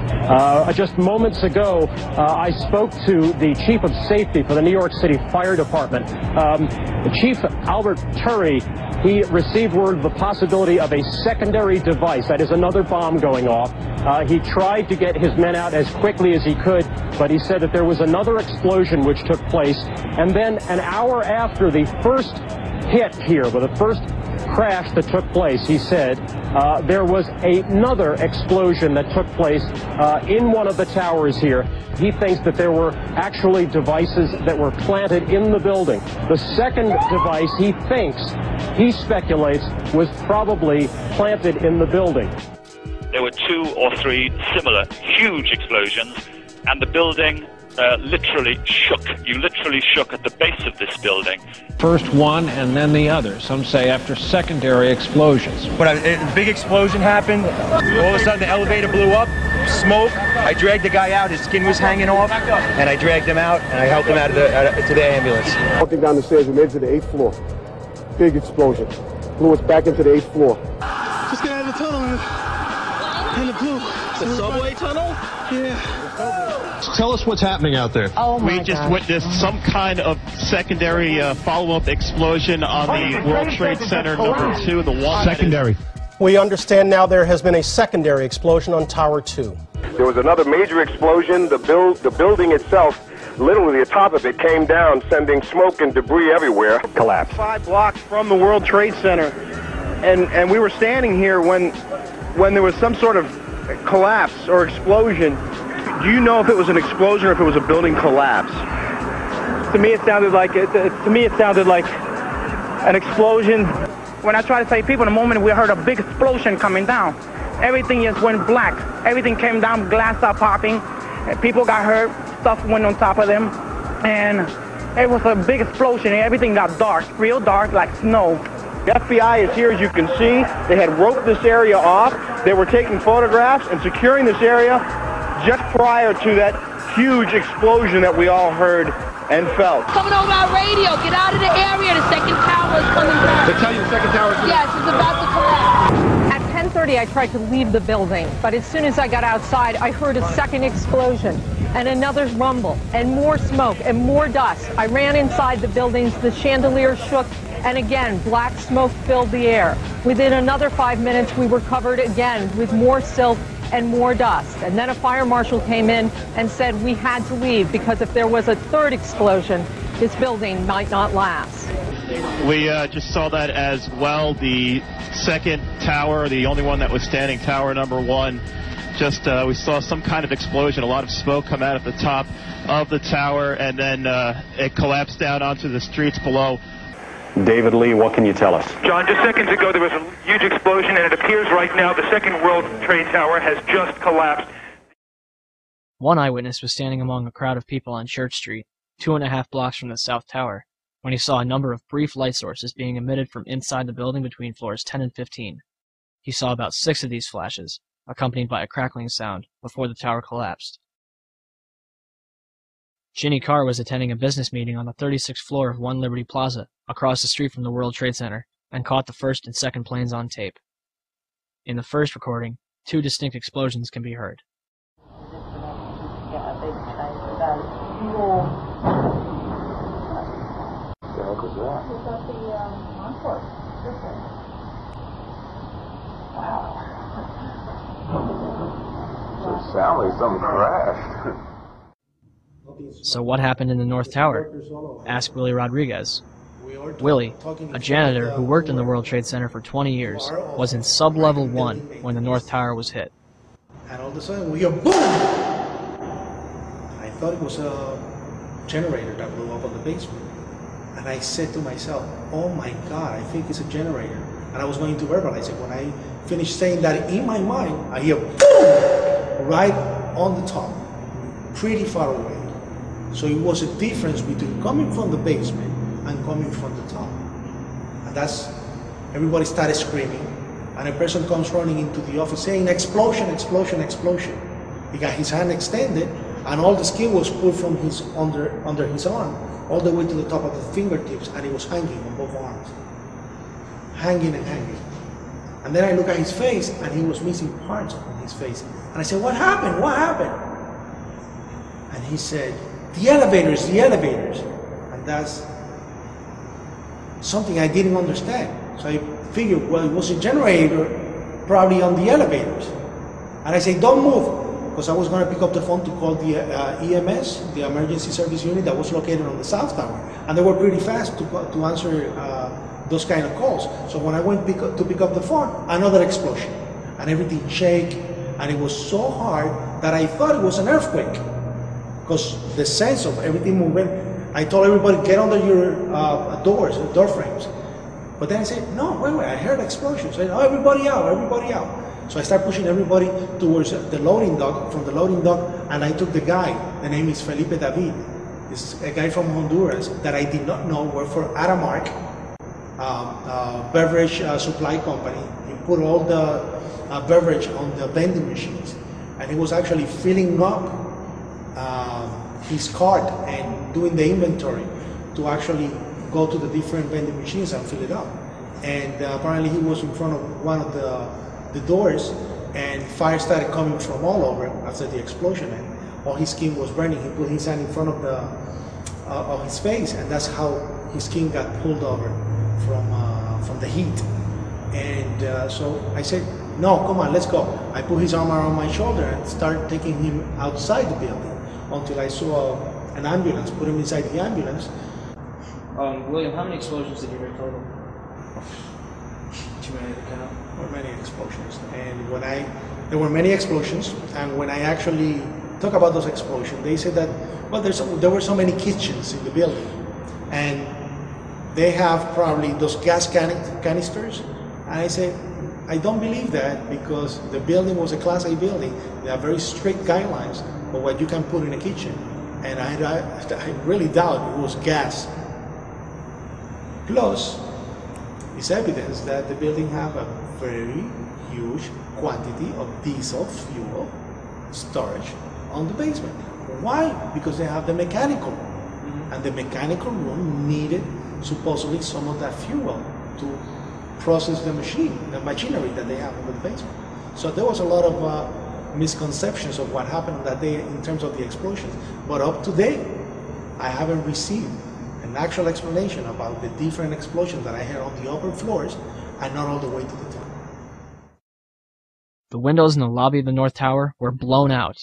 Uh, just moments ago, uh, I spoke to the chief of safety for the New York City Fire Department. Um, Chief Albert Turry, he received word of the possibility of a secondary device, that is another bomb going off. Uh, he tried to get his men out as quickly as he could, but he said that there was another explosion which took place. And then an hour after the first hit here, with the first crash that took place, he said, uh, there was another explosion that took place uh, in one of the towers here. He thinks that there were actually devices that were planted in the building. The second device, he thinks, he speculates, was probably planted in the building. There were two or three similar huge explosions, and the building uh, literally shook. You literally shook at the base of this building. First one and then the other. Some say after secondary explosions. When a, a big explosion happened, all of a sudden the elevator blew up, smoke. I dragged the guy out. His skin was hanging off, and I dragged him out, and I helped him out of the, out of, to the ambulance. Walking down the stairs, we made it to the eighth floor. Big explosion. Blew us back into the eighth floor. Just got out of the tunnel and, and it blew. The subway tunnel? Yeah. Tell us what's happening out there. Oh my We just gosh. witnessed some kind of secondary uh, follow-up explosion on the World Trade Center number two in the wall. Secondary. We understand now there has been a secondary explosion on Tower two. There was another major explosion. The, build, the building itself, literally the top of it came down, sending smoke and debris everywhere. Collapse. Five blocks from the World Trade Center, and, and we were standing here when, when there was some sort of collapse or explosion. Do you know if it was an explosion or if it was a building collapse? To me, it sounded like it. To me, it sounded like an explosion. When I try to save people, in the moment we heard a big explosion coming down. Everything just went black. Everything came down, glass started popping, and people got hurt, stuff went on top of them, and it was a big explosion, and everything got dark, real dark, like snow. The F B I is here, as you can see. They had roped this area off. They were taking photographs and securing this area just prior to that huge explosion that we all heard and felt. Coming over our radio, get out of the area, the second tower is coming down. They tell you the second tower is coming Yes, it's about to collapse. At ten thirty, I tried to leave the building, but as soon as I got outside, I heard a second explosion and another rumble and more smoke and more dust. I ran inside the buildings, the chandelier shook, and again, black smoke filled the air. Within another five minutes, we were covered again with more silt and more dust. And then a fire marshal came in and said we had to leave because if there was a third explosion, this building might not last. We uh, just saw that as well. The second tower, the only one that was standing, tower number one, just uh, we saw some kind of explosion, a lot of smoke come out at the top of the tower, and then uh, it collapsed down onto the streets below. David Lee, what can you tell us? John, just seconds ago there was a huge explosion, and it appears right now the second World Trade Tower has just collapsed. One eyewitness was standing among a crowd of people on Church Street, two and a half blocks from the South Tower, when he saw a number of brief light sources being emitted from inside the building between floors ten and fifteen. He saw about six of these flashes, accompanied by a crackling sound, before the tower collapsed. Ginny Carr was attending a business meeting on the thirty-sixth floor of One Liberty Plaza, across the street from the World Trade Center, and caught the first and second planes on tape. In the first recording, two distinct explosions can be heard. It sounds like something crashed. So what happened in the North Tower? Ask Willie Rodriguez. Willie, a janitor who worked in the World Trade Center for twenty years, was in sub-level one when the North Tower was hit. And all of a sudden we hear boom! I thought it was a generator that blew up on the basement. And I said to myself, oh my God, I think it's a generator. And I was going to verbalize it. When I finished saying that in my mind, I hear boom! Right on the top, pretty far away. So it was a difference between coming from the basement and coming from the top. And that's, everybody started screaming. And a person comes running into the office saying, explosion, explosion, explosion. He got his hand extended, and all the skin was pulled from his under, under his arm, all the way to the top of the fingertips, and he was hanging on both arms. Hanging and hanging. And then I look at his face, and he was missing parts on his face. And I said, what happened? What happened? And he said, the elevators, the elevators. And that's something I didn't understand. So I figured, well, it was a generator probably on the elevators. And I said, don't move, because I was going to pick up the phone to call the uh, E M S, the emergency service unit that was located on the South Tower. And they were pretty fast to, to answer uh, those kind of calls. So when I went pick up, to pick up the phone, another explosion. And everything shake, and it was so hard that I thought it was an earthquake. Because the sense of everything moving, I told everybody, get under your uh, doors, door frames. But then I said, no, wait, wait, I heard explosions. I said, oh, everybody out, everybody out. So I started pushing everybody towards the loading dock, from the loading dock, and I took the guy, the name is Felipe David. This is a guy from Honduras that I did not know worked for Aramark, um, uh, beverage uh, supply company. He put all the uh, beverage on the vending machines, and he was actually filling up uh, his cart and doing the inventory to actually go to the different vending machines and fill it up. And uh, apparently he was in front of one of the, the doors, and fire started coming from all over after the explosion, and all his skin was burning. He put his hand in front of the uh, of his face, and that's how his skin got pulled over from uh, from the heat. And uh, so I said, no, come on, let's go. I put his arm around my shoulder and started taking him outside the building until I saw an ambulance, put him inside the ambulance. Um, William, how many explosions did you hear total? Too many to count. There were many explosions, and when I, there were many explosions, and when I actually talk about those explosions, they said that, well, there's, there were so many kitchens in the building, and they have probably those gas can canisters, and I said, I don't believe that, because the building was a Class A building. They have very strict guidelines for what you can put in a kitchen, and I, I, I really doubt it was gas. Plus, it's evidence that the building have a very huge quantity of diesel fuel storage on the basement. Why? Because they have the mechanical and the mechanical room needed supposedly some of that fuel to process the machine, the machinery that they have in the basement. So there was a lot of uh, misconceptions of what happened that day in terms of the explosions. But up to date, I haven't received an actual explanation about the different explosions that I heard on the upper floors and not all the way to the top. The windows in the lobby of the North Tower were blown out,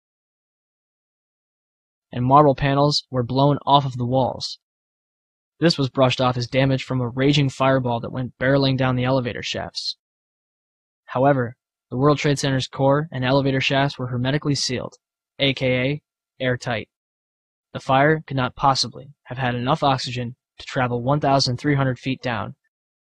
and marble panels were blown off of the walls. This was brushed off as damage from a raging fireball that went barreling down the elevator shafts. However, the World Trade Center's core and elevator shafts were hermetically sealed, aka airtight. The fire could not possibly have had enough oxygen to travel one thousand three hundred feet down.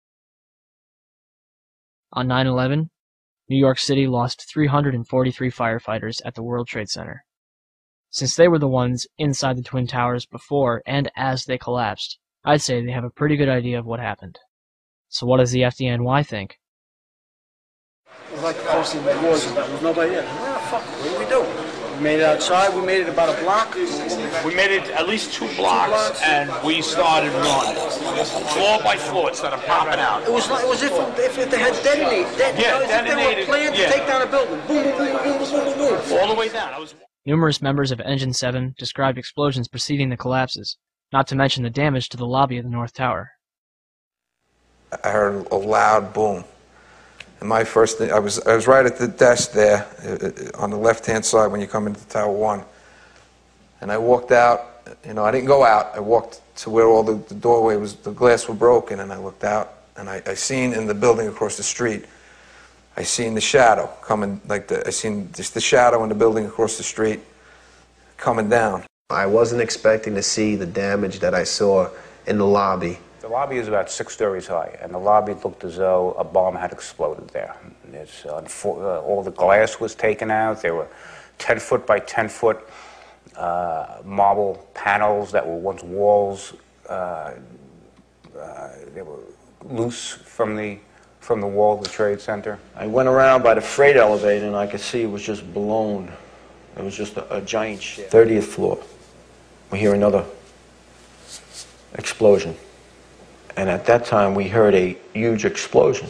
On nine eleven, New York City lost three hundred forty-three firefighters at the World Trade Center. Since they were the ones inside the Twin Towers before and as they collapsed, I'd say they have a pretty good idea of what happened. So what does the F D N Y think? It was like the post in the wars, there was nobody there. Where the fuck, what did we do? We made it outside, we made it about a block. We made it at least two blocks, two blocks. And we started running. Floor by floor, it started popping out. It was like, it was if, if, if they had detonated. That, yeah, you know, detonated. If they were planned yeah. to take down a building. Boom, boom, boom, boom, boom, boom, boom. All the way down. I was... Numerous members of Engine seven described explosions preceding the collapses, not to mention the damage to the lobby of the North Tower. I heard a loud boom. And my first thing, I was, I was right at the desk there, uh, on the left-hand side when you come into Tower One. And I walked out, you know, I didn't go out, I walked to where all the, the doorway was, the glass were broken, and I looked out, and I, I seen in the building across the street, I seen the shadow coming, like the, I seen just the shadow in the building across the street coming down. I wasn't expecting to see the damage that I saw in the lobby. The lobby is about six stories high, and the lobby looked as though a bomb had exploded there. It's, uh, uh, all the glass was taken out. There were ten foot by ten foot uh, marble panels that were once walls. Uh, uh, they were loose from the from the wall of the Trade Center. I went around by the freight elevator, and I could see it was just blown. It was just a, a giant shit. thirtieth floor. We hear another explosion. And at that time, we heard a huge explosion.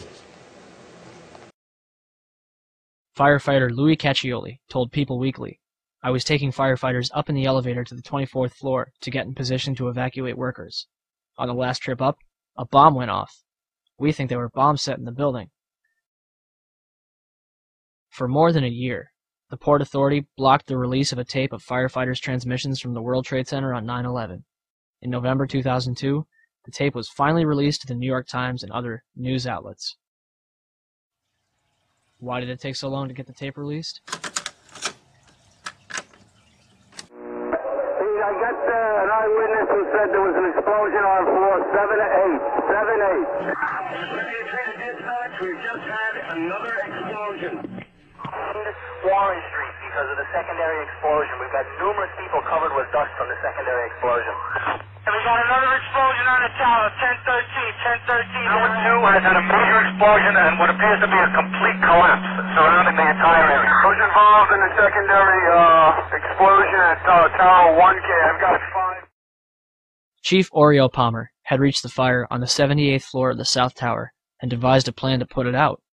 Firefighter Louis Caccioli told People Weekly, "I was taking firefighters up in the elevator to the twenty-fourth floor to get in position to evacuate workers. On the last trip up, a bomb went off. We think there were bombs set in the building." For more than a year, the Port Authority blocked the release of a tape of firefighters' transmissions from the World Trade Center on nine eleven. In November two thousand two, the tape was finally released to the New York Times and other news outlets. Why did it take so long to get the tape released? I got uh, an eyewitness who said there was an explosion on floor seven to eight. seven eight. We just had another explosion. Warren Street because of the secondary explosion. We've got numerous people covered with dust from the secondary explosion. And we got another explosion on the tower, ten thirteen, ten thirteen. Tower two has had a major explosion and what appears to be a complete collapse surrounding the entire area. Who's involved in the secondary uh, explosion at uh, Tower one K? I've got five. Chief Oriel Palmer had reached the fire on the seventy-eighth floor of the South Tower and devised a plan to put it out.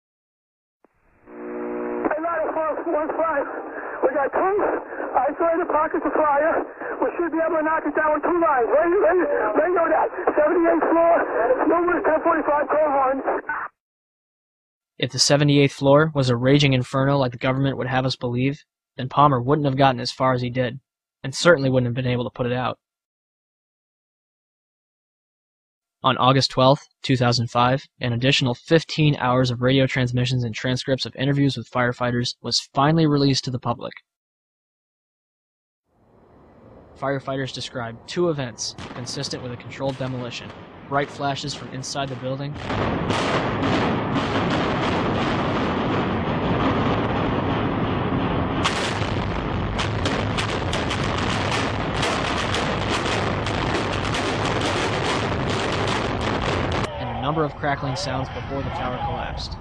We got two isolated pockets of fire. We should be able to knock it down with two lines. Ready, ready, ready, go down. seventy-eighth floor, numerous ten forty-five call ones. If the seventy-eighth floor was a raging inferno like the government would have us believe, then Palmer wouldn't have gotten as far as he did, and certainly wouldn't have been able to put it out. On August twelfth, two thousand five, an additional fifteen hours of radio transmissions and transcripts of interviews with firefighters was finally released to the public. Firefighters described two events consistent with a controlled demolition: bright flashes from inside the building number of crackling sounds before the tower collapsed.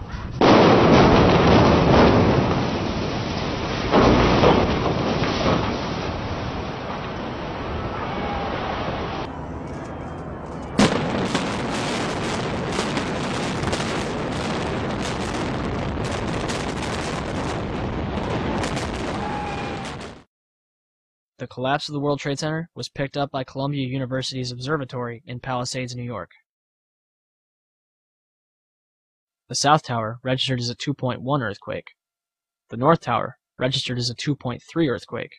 The collapse of the World Trade Center was picked up by Columbia University's observatory in Palisades, New York. The South Tower registered as a two point one earthquake. The North Tower registered as a two point three earthquake.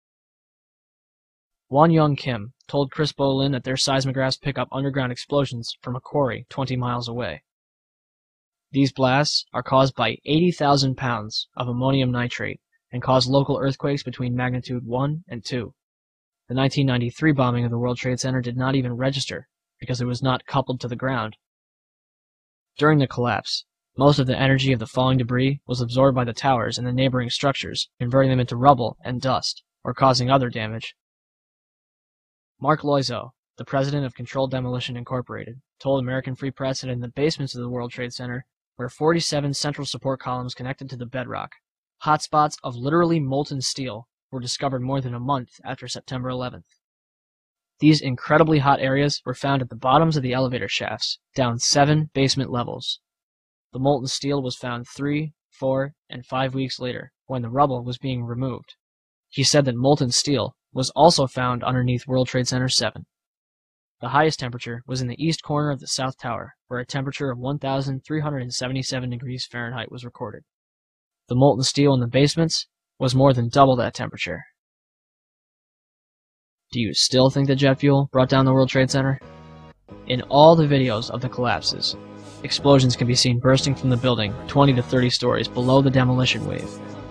Won Young Kim told Chris Bolin that their seismographs pick up underground explosions from a quarry twenty miles away. These blasts are caused by eighty thousand pounds of ammonium nitrate and cause local earthquakes between magnitude one and two. The nineteen ninety-three bombing of the World Trade Center did not even register because it was not coupled to the ground. During the collapse, most of the energy of the falling debris was absorbed by the towers and the neighboring structures, converting them into rubble and dust, or causing other damage. Mark Loiseau, the president of Controlled Demolition Incorporated, told American Free Press that in the basements of the World Trade Center were forty-seven central support columns connected to the bedrock. Hotspots of literally molten steel were discovered more than a month after September eleventh. These incredibly hot areas were found at the bottoms of the elevator shafts, down seven basement levels. The molten steel was found three, four, and five weeks later, when the rubble was being removed. He said that molten steel was also found underneath World Trade Center seven. The highest temperature was in the east corner of the South Tower, where a temperature of one thousand three hundred seventy-seven degrees Fahrenheit was recorded. The molten steel in the basements was more than double that temperature. Do you still think that jet fuel brought down the World Trade Center? In all the videos of the collapses, explosions can be seen bursting from the building twenty to thirty stories below the demolition wave.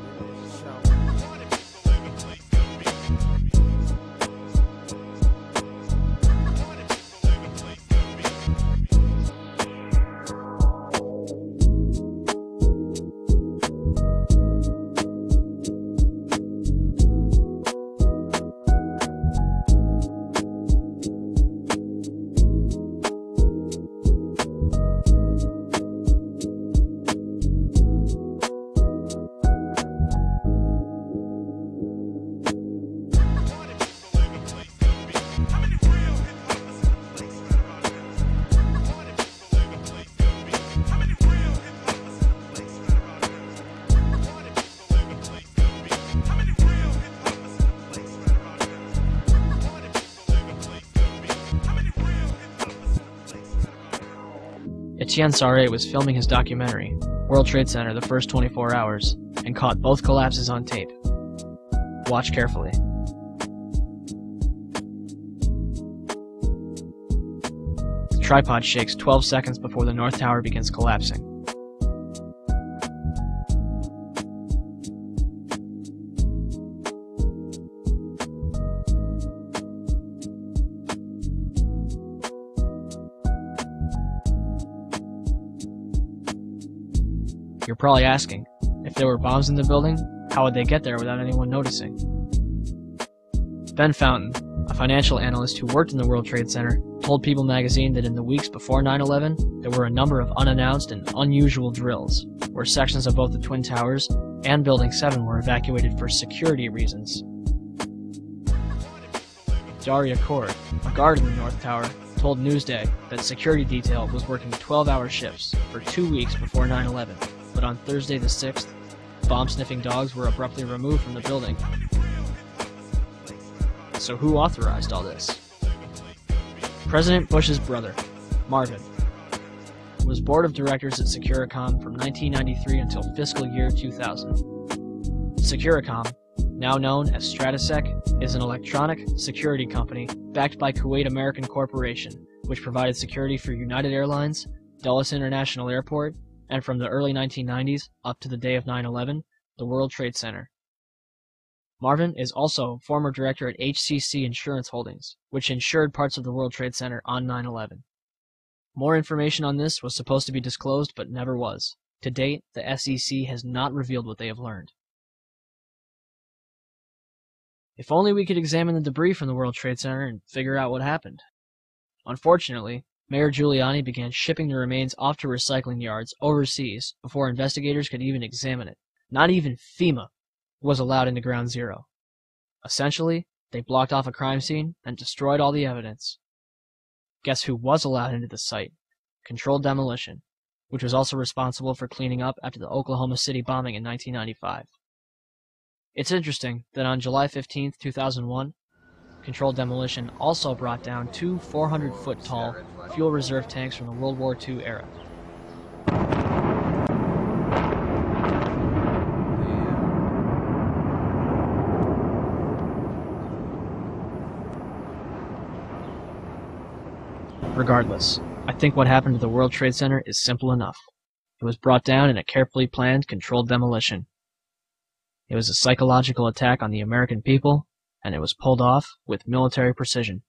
Etienne Saré was filming his documentary, World Trade Center: The First twenty-four Hours, and caught both collapses on tape. Watch carefully. The tripod shakes twelve seconds before the North Tower begins collapsing. You're probably asking, if there were bombs in the building, how would they get there without anyone noticing? Ben Fountain, a financial analyst who worked in the World Trade Center, told People magazine that in the weeks before nine eleven, there were a number of unannounced and unusual drills, where sections of both the Twin Towers and Building seven were evacuated for security reasons. Daria Cord, a guard in the North Tower, told Newsday that security detail was working twelve-hour shifts for two weeks before nine eleven. But on Thursday the sixth, bomb-sniffing dogs were abruptly removed from the building. So who authorized all this? President Bush's brother, Marvin, was board of directors at Securicom from nineteen ninety-three until fiscal year two thousand. Securicom, now known as Stratasec, is an electronic security company backed by Kuwait American Corporation, which provided security for United Airlines, Dulles International Airport, and from the early nineteen nineties up to the day of nine eleven, the World Trade Center. Marvin is also former director at H C C Insurance Holdings, which insured parts of the World Trade Center on nine eleven. More information on this was supposed to be disclosed, but never was. To date, the S E C has not revealed what they have learned. If only we could examine the debris from the World Trade Center and figure out what happened. Unfortunately, Mayor Giuliani began shipping the remains off to recycling yards overseas before investigators could even examine it. Not even FEMA was allowed into Ground Zero. Essentially, they blocked off a crime scene and destroyed all the evidence. Guess who was allowed into the site? Controlled Demolition, which was also responsible for cleaning up after the Oklahoma City bombing in nineteen ninety-five. It's interesting that on July fifteenth, two thousand one, controlled demolition also brought down two four hundred foot tall fuel reserve tanks from the World War Two era. Regardless, I think what happened to the World Trade Center is simple enough. It was brought down in a carefully planned, controlled demolition. It was a psychological attack on the American people, and it was pulled off with military precision.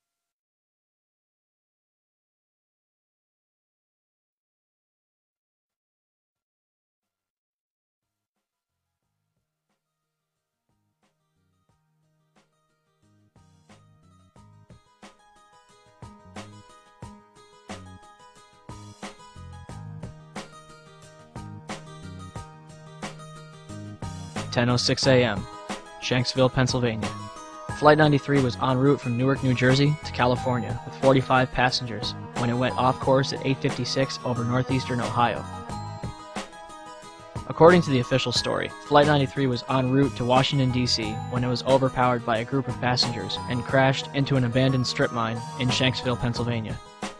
ten oh six a m, Shanksville, Pennsylvania. Flight ninety-three was en route from Newark, New Jersey to California with forty-five passengers when it went off course at eight fifty-six over northeastern Ohio. According to the official story, Flight ninety-three was en route to Washington, D C when it was overpowered by a group of passengers and crashed into an abandoned strip mine in Shanksville, Pennsylvania.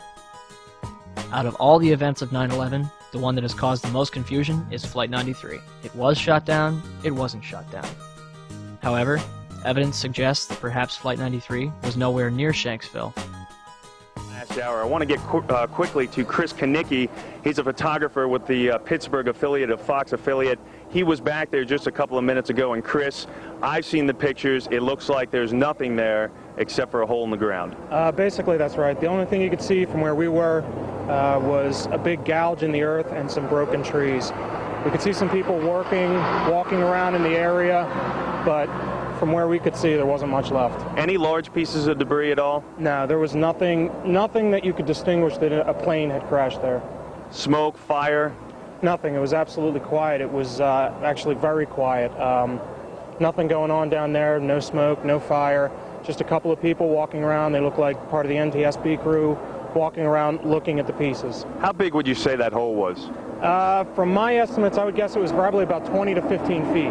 Out of all the events of nine eleven, the one that has caused the most confusion is Flight ninety-three. It was shot down, it wasn't shot down. However, evidence suggests that perhaps Flight ninety-three was nowhere near Shanksville. Last hour, I want to get qu uh, quickly to Chris Kanicki. He's a photographer with the uh, Pittsburgh affiliate of Fox affiliate. He was back there just a couple of minutes ago, and Chris, I've seen the pictures. It looks like there's nothing there except for a hole in the ground. Uh, basically, that's right. The only thing you could see from where we were uh, was a big gouge in the earth and some broken trees. We could see some people working, walking around in the area, but from where we could see, there wasn't much left. Any large pieces of debris at all? No, there was nothing, nothing that you could distinguish that a plane had crashed there. Smoke, fire? Nothing. It was absolutely quiet. It was uh, actually very quiet. Um, nothing going on down there, no smoke, no fire. Just a couple of people walking around. They look like part of the N T S B crew walking around looking at the pieces. How big would you say that hole was? Uh, from my estimates, I would guess it was probably about twenty to fifteen feet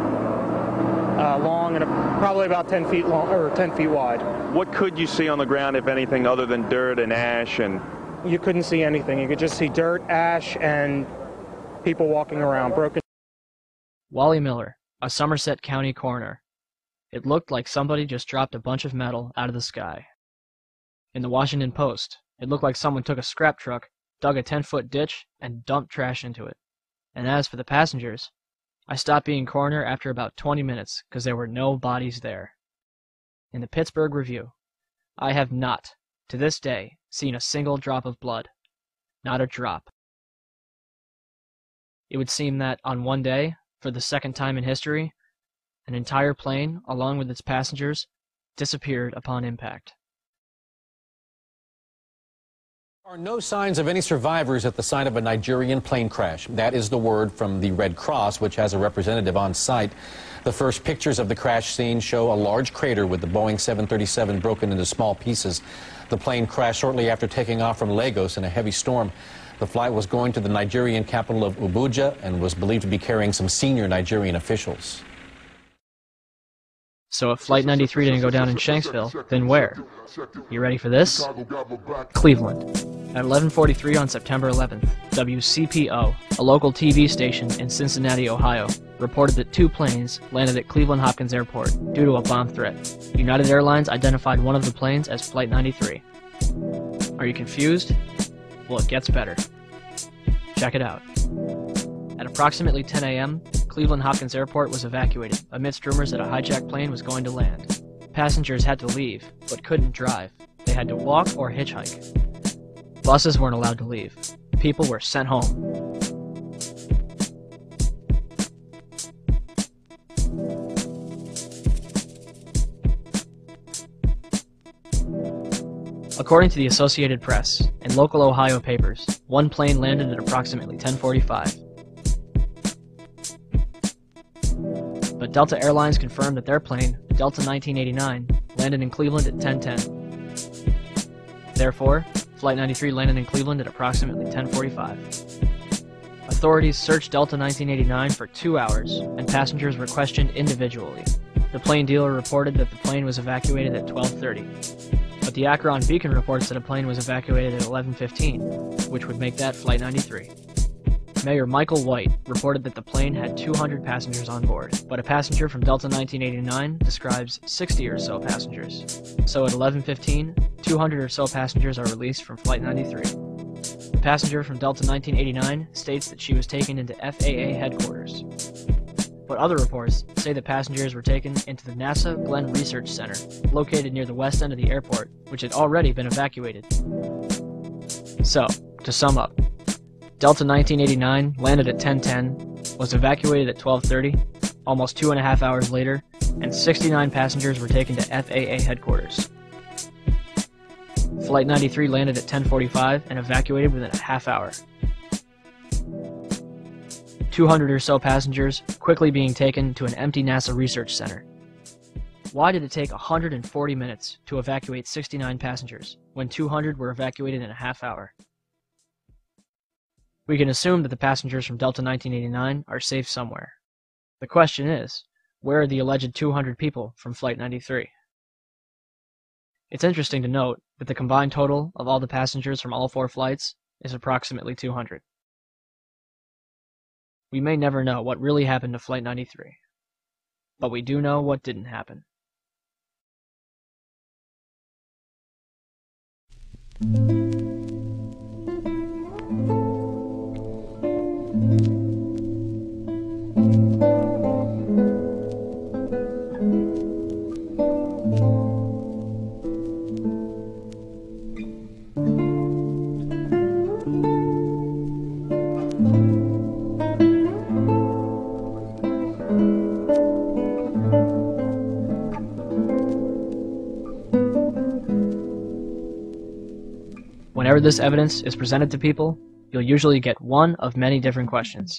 uh, long and a, probably about ten feet long or ten feet wide. What could you see on the ground, if anything, other than dirt and ash? And you couldn't see anything. You could just see dirt, ash, and people walking around. Broken. Wally Miller, a Somerset County coroner. It looked like somebody just dropped a bunch of metal out of the sky. In the Washington Post, it looked like someone took a scrap truck, dug a ten-foot ditch, and dumped trash into it. And as for the passengers, I stopped being coroner after about twenty minutes because there were no bodies there. In the Pittsburgh Review, I have not, to this day, seen a single drop of blood. Not a drop. It would seem that on one day, for the second time in history, an entire plane, along with its passengers, disappeared upon impact. There are no signs of any survivors at the site of a Nigerian plane crash. That is the word from the Red Cross, which has a representative on site. The first pictures of the crash scene show a large crater with the Boeing seven thirty-seven broken into small pieces. The plane crashed shortly after taking off from Lagos in a heavy storm. The flight was going to the Nigerian capital of Abuja and was believed to be carrying some senior Nigerian officials. So if Flight ninety-three didn't go down in Shanksville, then where? You ready for this? Cleveland. At eleven forty-three on September eleventh, W C P O, a local T V station in Cincinnati, Ohio, reported that two planes landed at Cleveland Hopkins Airport due to a bomb threat. United Airlines identified one of the planes as Flight ninety-three. Are you confused? Well, it gets better. Check it out. At approximately ten a m, Cleveland Hopkins Airport was evacuated amidst rumors that a hijacked plane was going to land. Passengers had to leave, but couldn't drive. They had to walk or hitchhike. Buses weren't allowed to leave. People were sent home. According to the Associated Press and local Ohio papers, one plane landed at approximately ten forty-five. But Delta Airlines confirmed that their plane, Delta nineteen eighty-nine, landed in Cleveland at ten ten. Therefore, Flight ninety-three landed in Cleveland at approximately ten forty-five. A Authorities searched Delta nineteen eighty-nine for two hours, and passengers were questioned individually. The plane dealer reported that the plane was evacuated at twelve thirty. But the Akron Beacon reports that a plane was evacuated at eleven fifteen, which would make that Flight ninety-three. Mayor Michael White reported that the plane had two hundred passengers on board, but a passenger from Delta nineteen eighty-nine describes sixty or so passengers. So at eleven fifteen, two hundred or so passengers are released from Flight ninety-three. The passenger from Delta nineteen eighty-nine states that she was taken into F A A headquarters. But other reports say that passengers were taken into the NASA Glenn Research Center, located near the west end of the airport, which had already been evacuated. So, to sum up, Delta nineteen eighty-nine landed at ten ten, was evacuated at twelve thirty, almost two and a half hours later, and sixty-nine passengers were taken to F A A headquarters. Flight ninety-three landed at ten forty-five and evacuated within a half hour. two hundred or so passengers quickly being taken to an empty NASA research center. Why did it take one hundred forty minutes to evacuate sixty-nine passengers, when two hundred were evacuated in a half hour? We can assume that the passengers from Delta nineteen eighty-nine are safe somewhere. The question is, where are the alleged two hundred people from Flight ninety-three? It's interesting to note that the combined total of all the passengers from all four flights is approximately two hundred. We may never know what really happened to Flight ninety-three, but we do know what didn't happen. Whenever this evidence is presented to people, you'll usually get one of many different questions.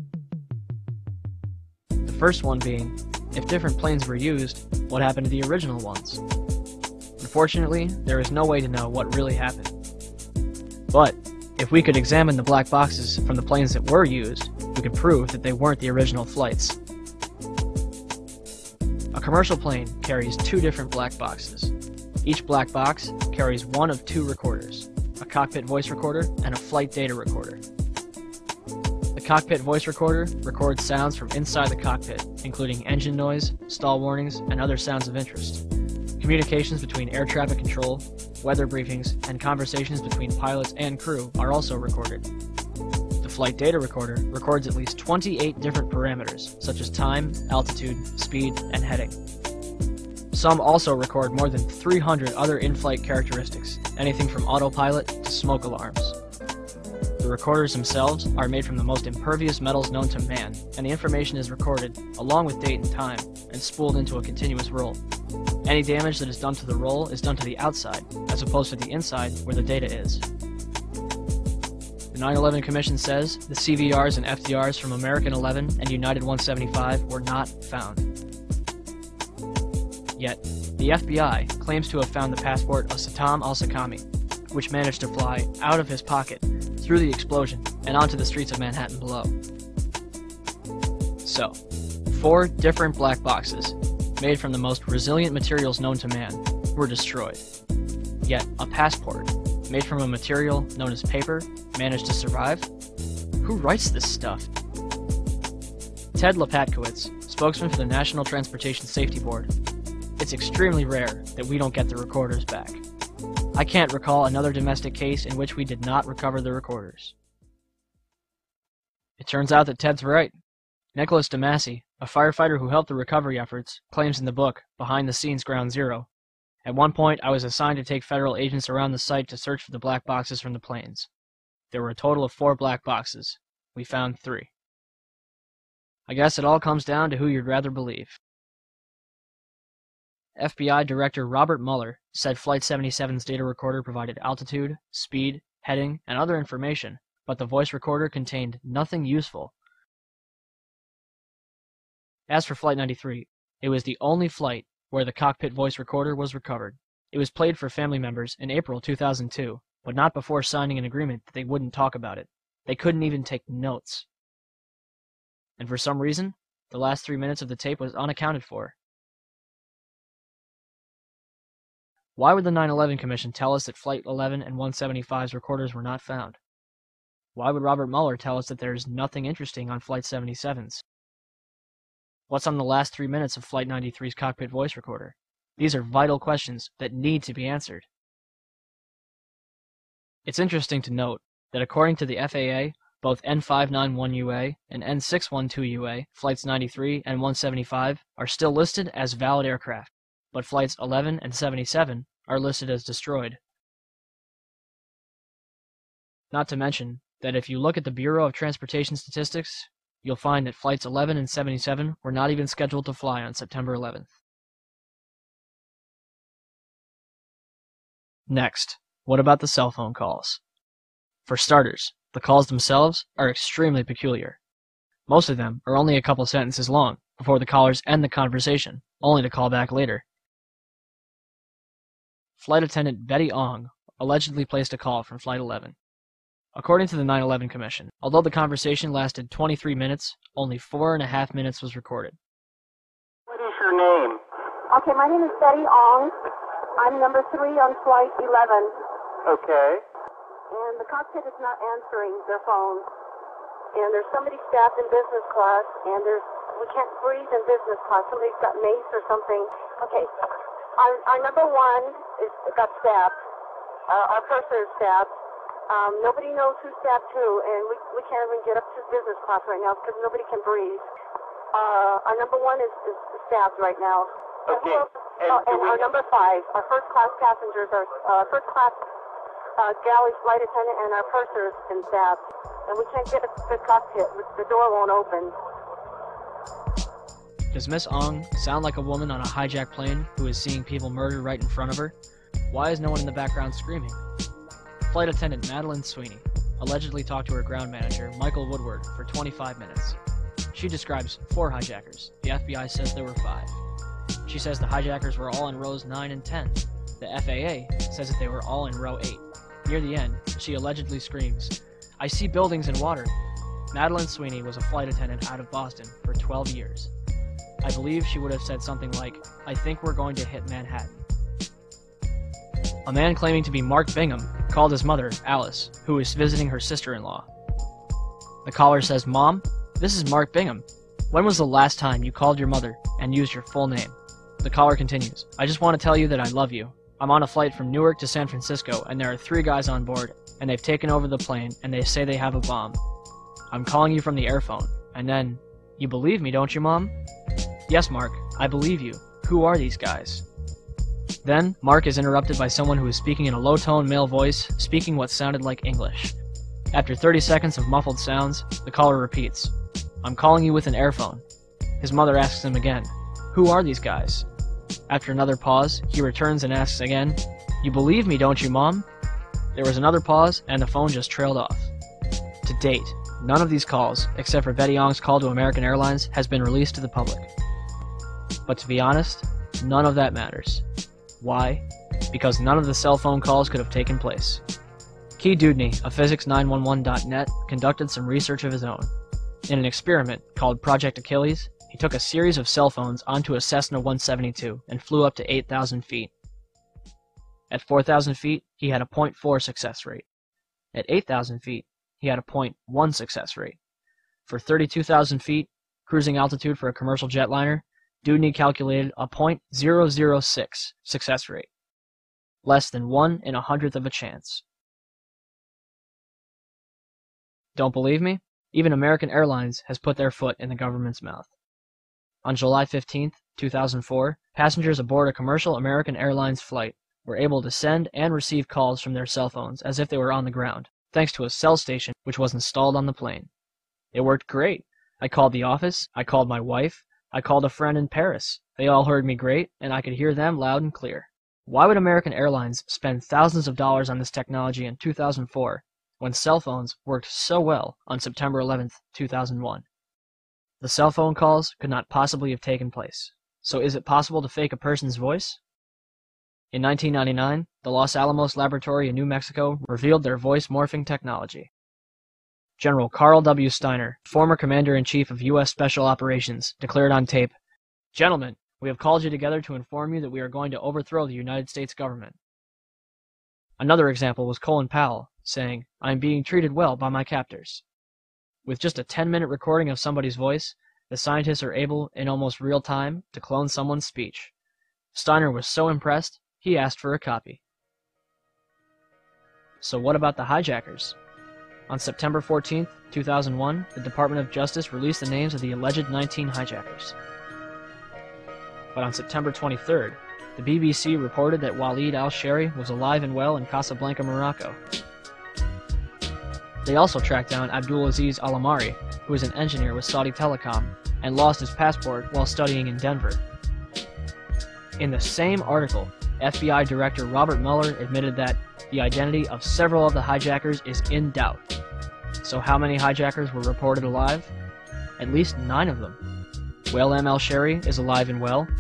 The first one being, if different planes were used, what happened to the original ones? Unfortunately, there is no way to know what really happened. But, if we could examine the black boxes from the planes that were used, we could prove that they weren't the original flights. A commercial plane carries two different black boxes. Each black box carries one of two recorders, a cockpit voice recorder and a flight data recorder. The cockpit voice recorder records sounds from inside the cockpit, including engine noise, stall warnings, and other sounds of interest. Communications between air traffic control, weather briefings, and conversations between pilots and crew are also recorded. The flight data recorder records at least twenty-eight different parameters, such as time, altitude, speed, and heading. Some also record more than three hundred other in-flight characteristics, anything from autopilot to smoke alarms. The recorders themselves are made from the most impervious metals known to man, and the information is recorded, along with date and time, and spooled into a continuous roll. Any damage that is done to the roll is done to the outside, as opposed to the inside where the data is. The nine eleven Commission says the C V Rs and F D Rs from American eleven and United one seventy-five were not found. Yet, the F B I claims to have found the passport of Satam al-Sakami, which managed to fly out of his pocket, through the explosion, and onto the streets of Manhattan below. So, four different black boxes, made from the most resilient materials known to man, were destroyed. Yet, a passport, made from a material known as paper, managed to survive? Who writes this stuff? Ted Lopatkowitz, spokesman for the National Transportation Safety Board. It's extremely rare that we don't get the recorders back. I can't recall another domestic case in which we did not recover the recorders. It turns out that Ted's right. Nicholas DeMasi, a firefighter who helped the recovery efforts, claims in the book, Behind the Scenes Ground Zero, "At one point I was assigned to take federal agents around the site to search for the black boxes from the planes. There were a total of four black boxes. We found three." I guess it all comes down to who you'd rather believe. F B I Director Robert Mueller said Flight seventy-seven's data recorder provided altitude, speed, heading, and other information, but the voice recorder contained nothing useful. As for Flight ninety-three, it was the only flight where the cockpit voice recorder was recovered. It was played for family members in April two thousand two, but not before signing an agreement that they wouldn't talk about it. They couldn't even take notes. And for some reason, the last three minutes of the tape was unaccounted for. Why would the nine eleven Commission tell us that Flight eleven and one seventy-five's recorders were not found? Why would Robert Mueller tell us that there's nothing interesting on Flight seventy-seven's? What's on the last three minutes of Flight ninety-three's cockpit voice recorder? These are vital questions that need to be answered. It's interesting to note that according to the F A A, both N five ninety-one U A and N six twelve U A, Flights ninety-three and one seventy-five, are still listed as valid aircraft, but Flights eleven and seventy-seven are listed as destroyed. Not to mention that if you look at the Bureau of Transportation Statistics, you'll find that Flights eleven and seventy-seven were not even scheduled to fly on September eleventh. Next, what about the cell phone calls? For starters, the calls themselves are extremely peculiar. Most of them are only a couple sentences long before the callers end the conversation, only to call back later. Flight attendant Betty Ong allegedly placed a call from Flight eleven. According to the nine eleven Commission, although the conversation lasted twenty-three minutes, only four and a half minutes was recorded. What is your name? Okay, my name is Betty Ong. I'm number three on Flight eleven. Okay. And the cockpit is not answering their phones. And there's somebody staffed in business class, and there's we can't breathe in business class. Somebody's got mace or something. Okay. Our, our number one is got stabbed. Uh, our purser is stabbed. Um, nobody knows who stabbed who, and we, we can't even get up to business class right now because nobody can breathe. Uh, our number one is, is stabbed right now. Okay. And, and, uh, and our number five, our first class passengers, our uh, first class uh, galley flight attendant, and our purser has been stabbed. And we can't get up to the cockpit. The door won't open. Does Miss Ong sound like a woman on a hijacked plane who is seeing people murdered right in front of her? Why is no one in the background screaming? Flight attendant Madeline Sweeney allegedly talked to her ground manager, Michael Woodward, for twenty-five minutes. She describes four hijackers. The F B I says there were five. She says the hijackers were all in rows nine and ten. The F A A says that they were all in row eight. Near the end, she allegedly screams, "I see buildings and water." Madeline Sweeney was a flight attendant out of Boston for twelve years. I believe she would have said something like, "I think we're going to hit Manhattan." A man claiming to be Mark Bingham called his mother, Alice, who is visiting her sister-in-law. The caller says, "Mom, this is Mark Bingham. When was the last time you called your mother and used your full name?" The caller continues, "I just want to tell you that I love you. I'm on a flight from Newark to San Francisco, and there are three guys on board, and they've taken over the plane, and they say they have a bomb. I'm calling you from the airphone." And then, "You believe me, don't you, Mom?" "Yes, Mark, I believe you. Who are these guys?" Then, Mark is interrupted by someone who is speaking in a low-tone male voice, speaking what sounded like English. After thirty seconds of muffled sounds, the caller repeats, "I'm calling you with an airphone." His mother asks him again, "Who are these guys?" After another pause, he returns and asks again, "You believe me, don't you, Mom?" There was another pause, and the phone just trailed off. To date, none of these calls, except for Betty Ong's call to American Airlines, has been released to the public. But to be honest, none of that matters. Why? Because none of the cell phone calls could have taken place. Key Dewdney of physics nine one one dot net conducted some research of his own. In an experiment called Project Achilles, he took a series of cell phones onto a Cessna one seventy-two and flew up to eight thousand feet. At four thousand feet, he had a zero point four success rate. At eight thousand feet, he had a zero point one success rate. For thirty-two thousand feet, cruising altitude for a commercial jetliner, Dewdney calculated a zero point zero zero six success rate. Less than one in a hundredth of a chance. Don't believe me? Even American Airlines has put their foot in the government's mouth. On July fifteenth, two thousand four, passengers aboard a commercial American Airlines flight were able to send and receive calls from their cell phones as if they were on the ground, thanks to a cell station which was installed on the plane. It worked great. I called the office, I called my wife, I called a friend in Paris. They all heard me great, and I could hear them loud and clear. Why would American Airlines spend thousands of dollars on this technology in two thousand four when cell phones worked so well on September eleventh, two thousand one? The cell phone calls could not possibly have taken place. So is it possible to fake a person's voice? In nineteen ninety-nine, the Los Alamos Laboratory in New Mexico revealed their voice morphing technology. General Carl W. Steiner, former Commander-in-Chief of U S Special Operations, declared on tape, "Gentlemen, we have called you together to inform you that we are going to overthrow the United States government." Another example was Colin Powell, saying, "I am being treated well by my captors." With just a ten-minute recording of somebody's voice, the scientists are able, in almost real time, to clone someone's speech. Steiner was so impressed, he asked for a copy. So what about the hijackers? On September fourteenth, two thousand one, the Department of Justice released the names of the alleged nineteen hijackers. But on September twenty-third, the B B C reported that Walid al-Shehri was alive and well in Casablanca, Morocco. They also tracked down Abdulaziz Al-Amari, who was an engineer with Saudi Telecom, and lost his passport while studying in Denver. In the same article, F B I Director Robert Mueller admitted that the identity of several of the hijackers is in doubt. So how many hijackers were reported alive? At least nine of them. Walid al-Shehri is alive and well.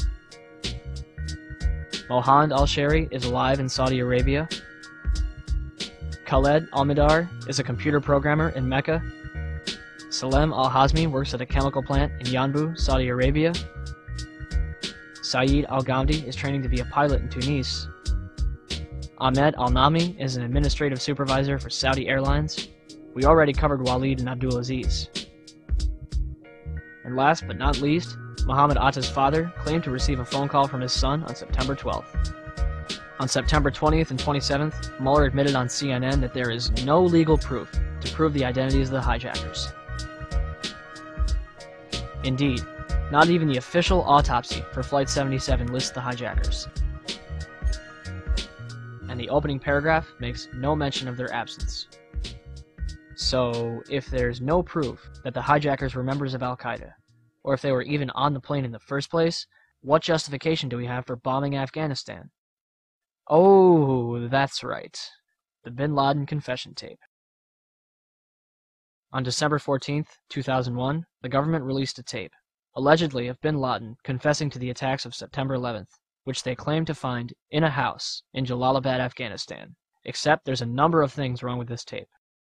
Mohand al-Shehri is alive in Saudi Arabia. Khaled al-Mihdhar is a computer programmer in Mecca. Salem al-Hazmi works at a chemical plant in Yanbu, Saudi Arabia. Saeed al-Ghamdi is training to be a pilot in Tunis. Ahmed al-Nami is an administrative supervisor for Saudi Airlines. We already covered Walid and Abdulaziz. And last but not least, Mohammed Atta's father claimed to receive a phone call from his son on September twelfth. On September twentieth and twenty-seventh, Mueller admitted on C N N that there is no legal proof to prove the identities of the hijackers. Indeed, not even the official autopsy for Flight seventy-seven lists the hijackers. And the opening paragraph makes no mention of their absence. So, if there's no proof that the hijackers were members of Al-Qaeda, or if they were even on the plane in the first place, what justification do we have for bombing Afghanistan? Oh, that's right. The Bin Laden confession tape. On December fourteenth, two thousand one, the government released a tape, allegedly of Bin Laden confessing to the attacks of September eleventh, which they claim to find in a house in Jalalabad, Afghanistan. Except there's a number of things wrong with this tape.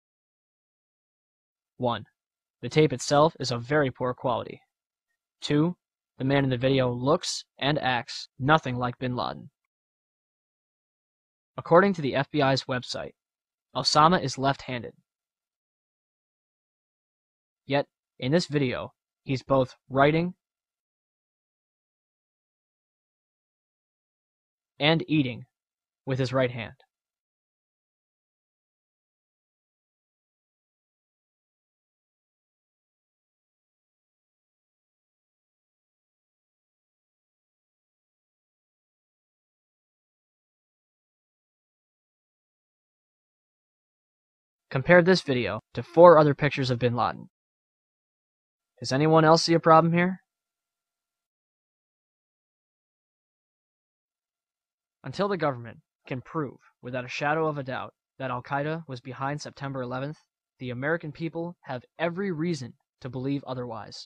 one. The tape itself is of very poor quality. two. The man in the video looks and acts nothing like Bin Laden. According to the F B I's website, Osama is left-handed. Yet, in this video, he's both writing and eating with his right hand. Compare this video to four other pictures of Bin Laden. Does anyone else see a problem here? Until the government can prove, without a shadow of a doubt, that Al-Qaeda was behind September eleventh, the American people have every reason to believe otherwise.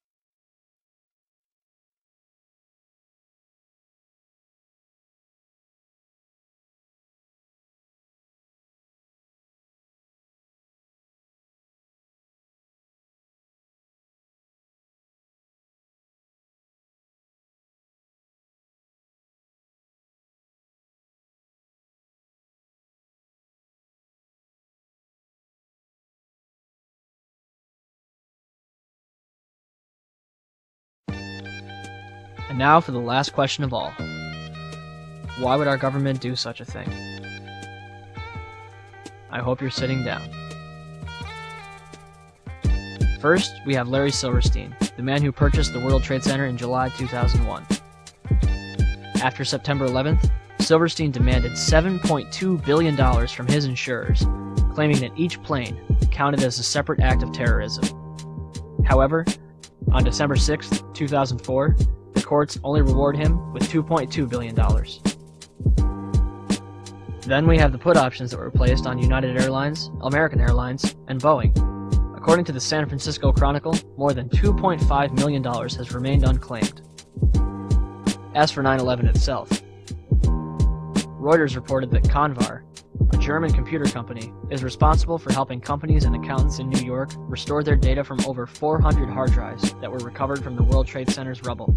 And now for the last question of all. Why would our government do such a thing? I hope you're sitting down. First, we have Larry Silverstein, the man who purchased the World Trade Center in July two thousand one. After September eleventh, Silverstein demanded seven point two billion dollars from his insurers, claiming that each plane counted as a separate act of terrorism. However, on December sixth, two thousand four, the courts only reward him with two point two billion dollars. Then we have the put options that were placed on United Airlines, American Airlines, and Boeing. According to the San Francisco Chronicle, more than two point five million dollars has remained unclaimed. As for nine eleven itself, Reuters reported that Convar, a German computer company, is responsible for helping companies and accountants in New York restore their data from over four hundred hard drives that were recovered from the World Trade Center's rubble.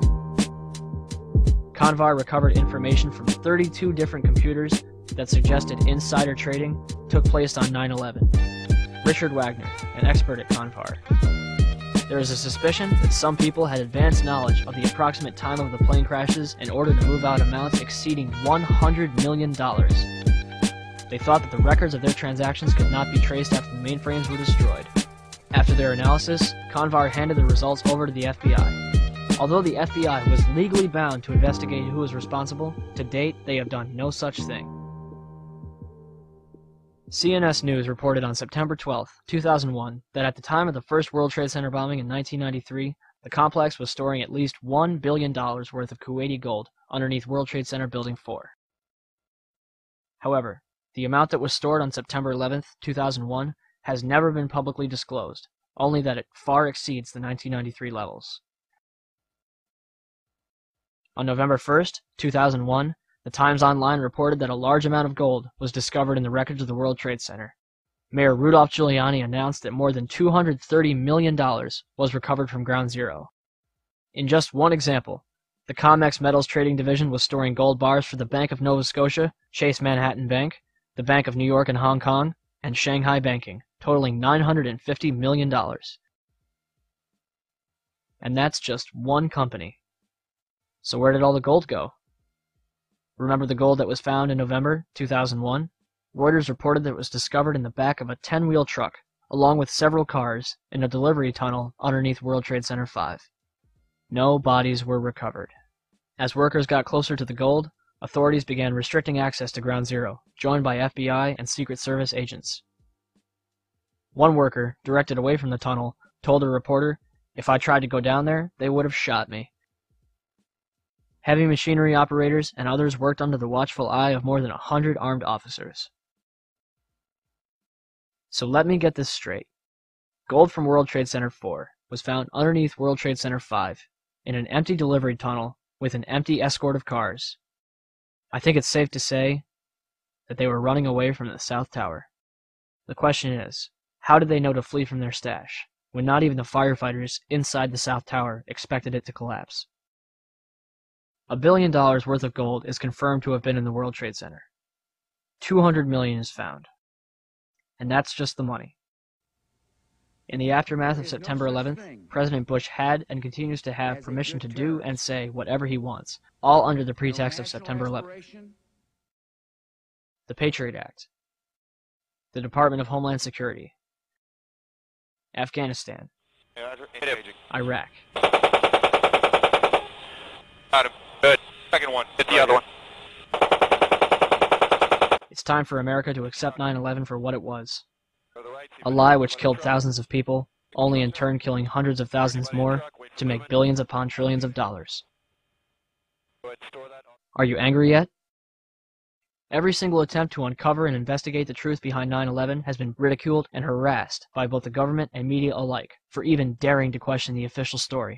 Convar recovered information from thirty-two different computers that suggested insider trading took place on nine eleven. Richard Wagner, an expert at Convar. There is a suspicion that some people had advanced knowledge of the approximate time of the plane crashes in order to move out amounts exceeding one hundred million dollars. They thought that the records of their transactions could not be traced after the mainframes were destroyed. After their analysis, Convar handed the results over to the F B I. Although the F B I was legally bound to investigate who was responsible, to date they have done no such thing. C N S News reported on September twelfth, two thousand one, that at the time of the first World Trade Center bombing in nineteen ninety-three, the complex was storing at least one billion dollars worth of Kuwaiti gold underneath World Trade Center Building four. However, the amount that was stored on September eleventh, two thousand one has never been publicly disclosed, only that it far exceeds the nineteen ninety-three levels. On November first, two thousand one, the Times Online reported that a large amount of gold was discovered in the wreckage of the World Trade Center. Mayor Rudolph Giuliani announced that more than two hundred thirty million dollars was recovered from Ground Zero. In just one example, the COMEX Metals Trading Division was storing gold bars for the Bank of Nova Scotia, Chase Manhattan Bank, the Bank of New York and Hong Kong, and Shanghai Banking, totaling nine hundred fifty million dollars. And that's just one company. So where did all the gold go? Remember the gold that was found in November two thousand one? Reuters reported that it was discovered in the back of a ten-wheel truck, along with several cars, in a delivery tunnel underneath World Trade Center five. No bodies were recovered. As workers got closer to the gold, authorities began restricting access to Ground Zero, joined by F B I and Secret Service agents. One worker, directed away from the tunnel, told a reporter, "If I tried to go down there, they would have shot me." Heavy machinery operators and others worked under the watchful eye of more than a hundred armed officers. So let me get this straight. Gold from World Trade Center four was found underneath World Trade Center five in an empty delivery tunnel with an empty escort of cars. I think it's safe to say that they were running away from the South Tower. The question is, how did they know to flee from their stash when not even the firefighters inside the South Tower expected it to collapse? A billion dollars worth of gold is confirmed to have been in the World Trade Center. two hundred million is found. And that's just the money. In the aftermath of September eleventh, President Bush had and continues to have permission to do and say whatever he wants, all under the pretext of September eleventh. The Patriot Act, the Department of Homeland Security, Afghanistan, Iraq. Got him. Good. Second one. Hit the other one. It's time for America to accept nine eleven for what it was. A lie which killed thousands of people, only in turn killing hundreds of thousands more to make billions upon trillions of dollars. Are you angry yet? Every single attempt to uncover and investigate the truth behind nine eleven has been ridiculed and harassed by both the government and media alike for even daring to question the official story.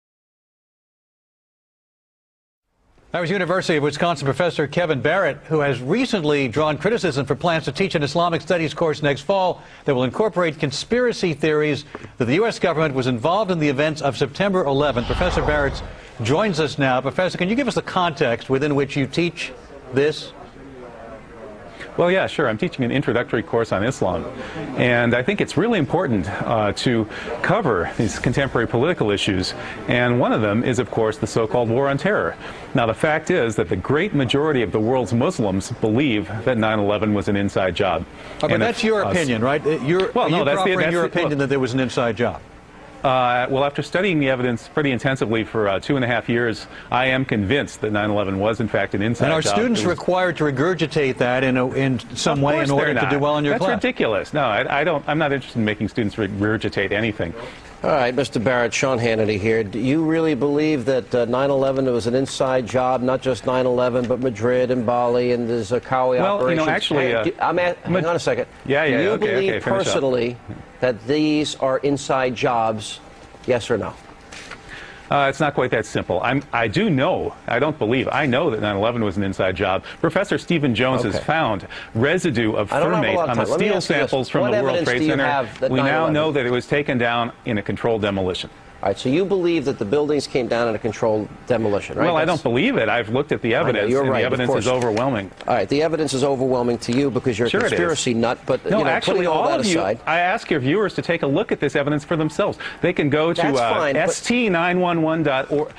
That was University of Wisconsin professor Kevin Barrett, who has recently drawn criticism for plans to teach an Islamic studies course next fall that will incorporate conspiracy theories that the U S government was involved in the events of September eleventh. Professor Barrett joins us now. Professor, can you give us the context within which you teach this? Well, yeah, sure. I'm teaching an introductory course on Islam, and I think it's really important uh, to cover these contemporary political issues, and one of them is, of course, the so-called war on terror. Now, the fact is that the great majority of the world's Muslims believe that nine eleven was an inside job. Oh, but that's if, your uh, opinion, right? You're, well, are no, you that's offering the, that's your the, opinion look, that there was an inside job? Uh, well, after studying the evidence pretty intensively for uh, two and a half years, I am convinced that nine eleven was, in fact, an inside job. And are students required to regurgitate that in, a, in some way in order to do well in your That's class? That's ridiculous. No, I, I don't, I'm not interested in making students regurgitate anything. All right, Mister Barrett, Sean Hannity here. Do you really believe that uh, nine eleven was an inside job, not just nine eleven, but Madrid and Bali and the Zarqawi well, operation? Well, you know, actually... Uh, do, I'm at, hang on a second. Yeah, yeah, Do you okay, believe okay, finish personally up. that these are inside jobs, yes or no? Uh, it's not quite that simple. I'm, I do know, I don't believe, I know that nine eleven was an inside job. Professor Stephen Jones Okay. has found residue of I don't have a thermate lot of on the time. Let me steel ask you this. samples from What the World evidence Trade do you Center. have that We now nine eleven know that it was taken down in a controlled demolition. All right, so you believe that the buildings came down in a controlled demolition, right? Well, I That's- don't believe it. I've looked at the I know, evidence, you're and right, the of evidence course. is overwhelming. All right, the evidence is overwhelming to you because you're Sure a it is. conspiracy nut, but No, you know, actually, putting all, all that of you, aside, I ask your viewers to take a look at this evidence for themselves. They can go to That's uh, fine, but- S T nine one one dot org.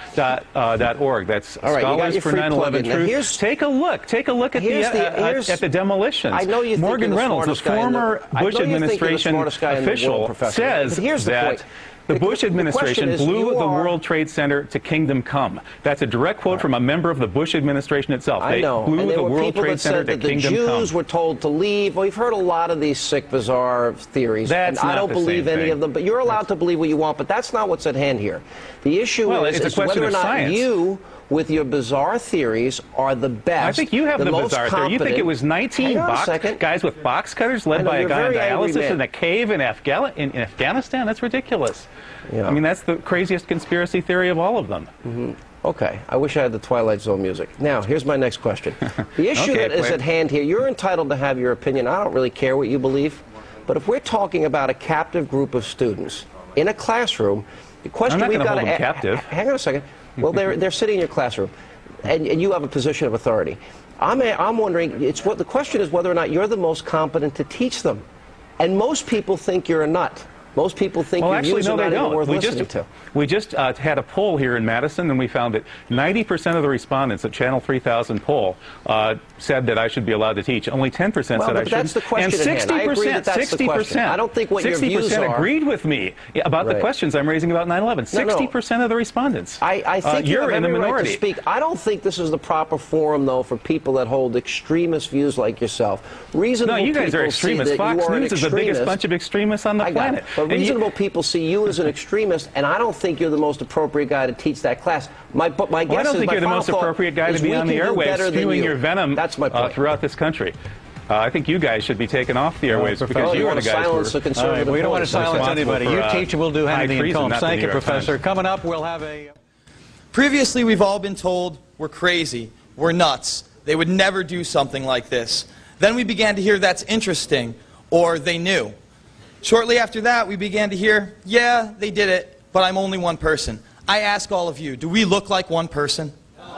That's All right, you got Scholars your for free nine eleven plug-in. Now, Truth. here's- Take a look. Take a look at the, Here's the- uh, uh, here's- at the demolitions. I know you think Morgan you're the Reynolds, the smartest guy in the- former I know Bush you think you're the administration smartest guy in the world, official, Professor. says But here's the that point. the The- Bush the administration question is, blew you the are- World Trade Center to kingdom come. That's a direct quote from a member of the Bush administration itself. I They know. blew and there the were World people Trade that Center said to that the kingdom Jews come. were told to leave. Well, we've heard a lot of these sick, bizarre theories, That's and I not don't the believe same any thing. of them. But you're allowed to believe what you want. But that's not what's at hand here. The issue Well, is, it's a is question whether or of not science. you, with your bizarre theories, are the best. I think you have the, most bizarre theory. You think it was nineteen Hang on a box, second. guys with box cutters led I know, by a you're guy on very angry dialysis man. in a cave in, Afga in, in Afghanistan? That's ridiculous. Yeah. I mean, that's the craziest conspiracy theory of all of them. Mm-hmm. Okay, I wish I had the Twilight Zone music. Now, here's my next question. The issue Okay, that is play. at hand here, you're entitled to have your opinion. I don't really care what you believe. But if we're talking about a captive group of students in a classroom, the question I'm not we've gonna got hold to them captive. hang on a second. Well, they're, they're sitting in your classroom, and, and you have a position of authority. I'm, a, I'm wondering, it's what the question is whether or not you're the most competent to teach them. And most people think you're a nut. Most people think Well, your actually, views no, are they not even don't. worth We listening just, to. we just uh, had a poll here in Madison, and we found that ninety percent of the respondents at Channel three thousand poll uh, said that I should be allowed to teach. Only ten percent Well, said I but shouldn't. that's the question and at hand. I agree sixty that percent, that's the sixty question. percent, I don't think what your sixty percent views are- agreed with me about the Right. questions I'm raising about nine eleven. No, no. sixty percent of the respondents. I, I think uh, you you're have in the every right minority. to speak. I don't think this is the proper forum, though, for people that hold extremist views like yourself. Reasonable No, you guys people are see extremists. that Fox you are an News is the biggest extremist. bunch of extremists on the I got planet. it. But And you- reasonable people see you as an extremist, and I don't think you're the most appropriate guy to teach that class. My, but my Well, I guess don't is think my you're the final most thought appropriate guy to is be we on the can do airwaves better than spewing you. your venom That's my uh, point. throughout this country. Uh, I think you guys should be taken off the airwaves Professor- because Oh, you you are the wanna guys silence who the are All right, we don't want to silence responsible anybody. for, You uh, teach and we'll do high Hannity and treason, Combs. not the Thank New you, York Professor. Times. Coming up, we'll have a... Previously, we've all been told we're crazy, we're nuts, they would never do something like this. Then we began to hear that's interesting, or they knew. Shortly after that, we began to hear, yeah, they did it, but I'm only one person. I ask all of you, do we look like one person?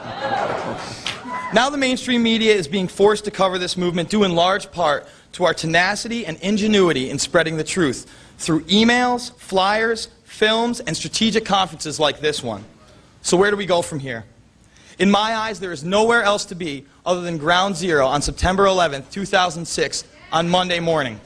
Now the mainstream media is being forced to cover this movement due in large part to our tenacity and ingenuity in spreading the truth through emails, flyers, films, and strategic conferences like this one. So where do we go from here? In my eyes, there is nowhere else to be other than Ground Zero on September eleventh, two thousand six, on Monday morning.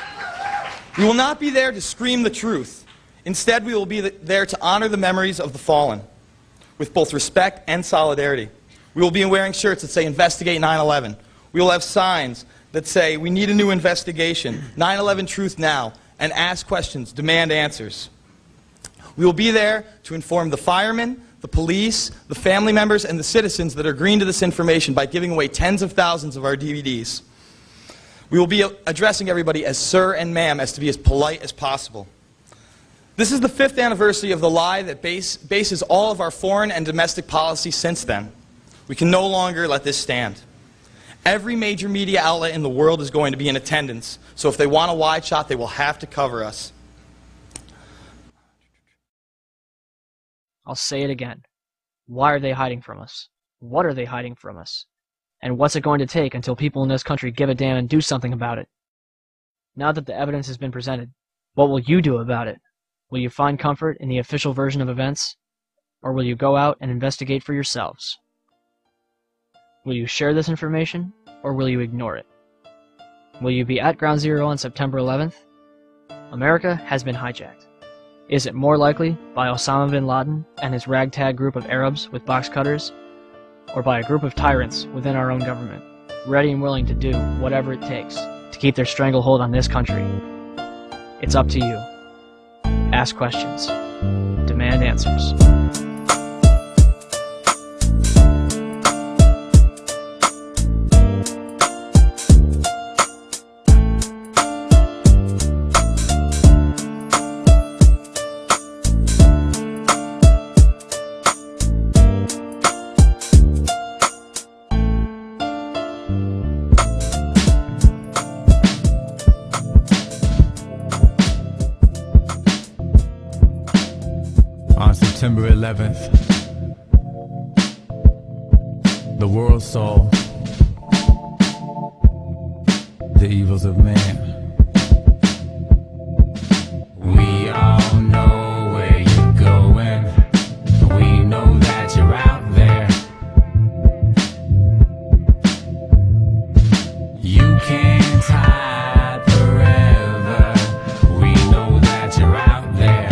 We will not be there to scream the truth. Instead, we will be there to honor the memories of the fallen with both respect and solidarity. We will be wearing shirts that say, investigate nine eleven. We will have signs that say, we need a new investigation, nine eleven truth now, and ask questions, demand answers. We will be there to inform the firemen, the police, the family members, and the citizens that are agreeing to this information by giving away tens of thousands of our D V Ds. We will be addressing everybody as sir and ma'am, as to be as polite as possible. This is the fifth anniversary of the lie that base, bases all of our foreign and domestic policy since then. We can no longer let this stand. Every major media outlet in the world is going to be in attendance, so if they want a wide shot, they will have to cover us. I'll say it again. Why are they hiding from us? What are they hiding from us? And what's it going to take until people in this country give a damn and do something about it? Now that the evidence has been presented, what will you do about it? Will you find comfort in the official version of events? Or will you go out and investigate for yourselves? Will you share this information, or will you ignore it? Will you be at Ground Zero on September eleventh? America has been hijacked. Is it more likely by Osama bin Laden and his ragtag group of Arabs with box cutters, or by a group of tyrants within our own government, ready and willing to do whatever it takes to keep their stranglehold on this country? It's up to you. Ask questions. Demand answers. On September eleventh, the world saw the evils of man. We all know where you're going. We know that you're out there. You can't hide forever. We know that you're out there.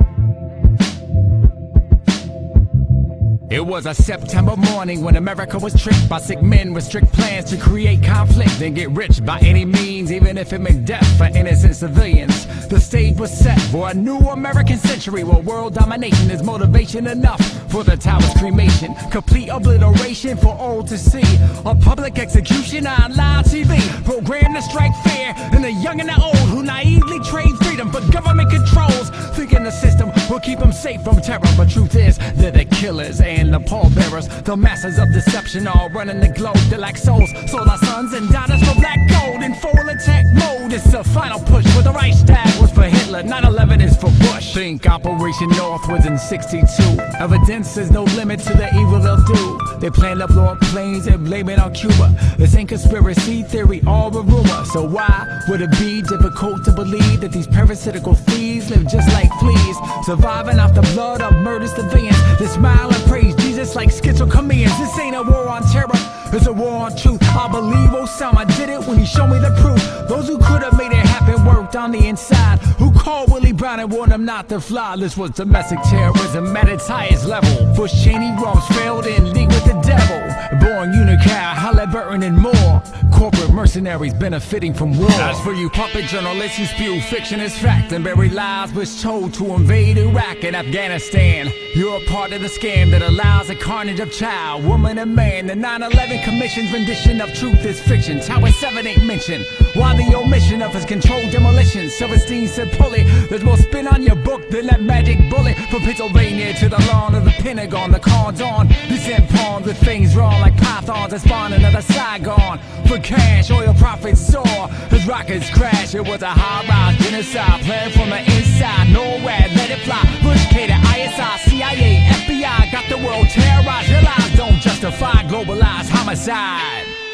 It was a September morning when America was tricked by sick men with strict plans to create conflict and get rich by any means, even if it meant death for innocent civilians. The stage was set for a new American century where world domination is motivation enough for the tower's cremation. Complete obliteration for all to see. A public execution on live T V. Programmed to strike fear in the young and the old who naively trade freedom for government controls. Thinking the system will keep them safe from terror. But truth is, they're the killers and the pallbearers. The masters of deception all running the globe. They're like souls. Sold our sons and daughters for black gold in full attack mode. It's the final push for the Reichstag was for Hitler, nine eleven is for Bush. Think Operation North was in sixty-two. Evidence is no limit to the evil they'll do. They plan to blow up planes and blame it on Cuba. This ain't conspiracy theory, all a rumor. So why would it be difficult to believe that these parasitical thieves live just like fleas, surviving off the blood of murdered civilians? They smile and praise Jesus like schizophrenics. This ain't a war on terror, it's a war on truth. I believe Osama did it when he showed me the proof. Those who could have made it happen worked on the inside. Who called Willie Brown and warned him not to fly? This was domestic terrorism at its highest level. Bush, Cheney, Rumsfeld in league with the devil. Born Unical, Halliburton and more. Corporate mercenaries benefiting from war. As for you puppet journalists who spew fiction as fact and bury lies was told to invade Iraq and Afghanistan, you're a part of the scam that allows the carnage of child, woman and man. The nine eleven Commission's rendition of truth is fiction. Tower seven ain't mentioned. Why the omission of his controlled demolition? Silverstein said, pulley, there's more spin on your book than that magic bullet. From Pennsylvania to the lawn of the Pentagon, the cards on. They sent pawns with things wrong like pythons that spawn another Saigon. For cash, oil profits soar as rockets crash. It was a high-rise genocide plan from the inside. Nowhere, let it fly. Bush, Cater, I S I, C I A, F B I got the world terrorized. Your lies don't justify globalized homicide.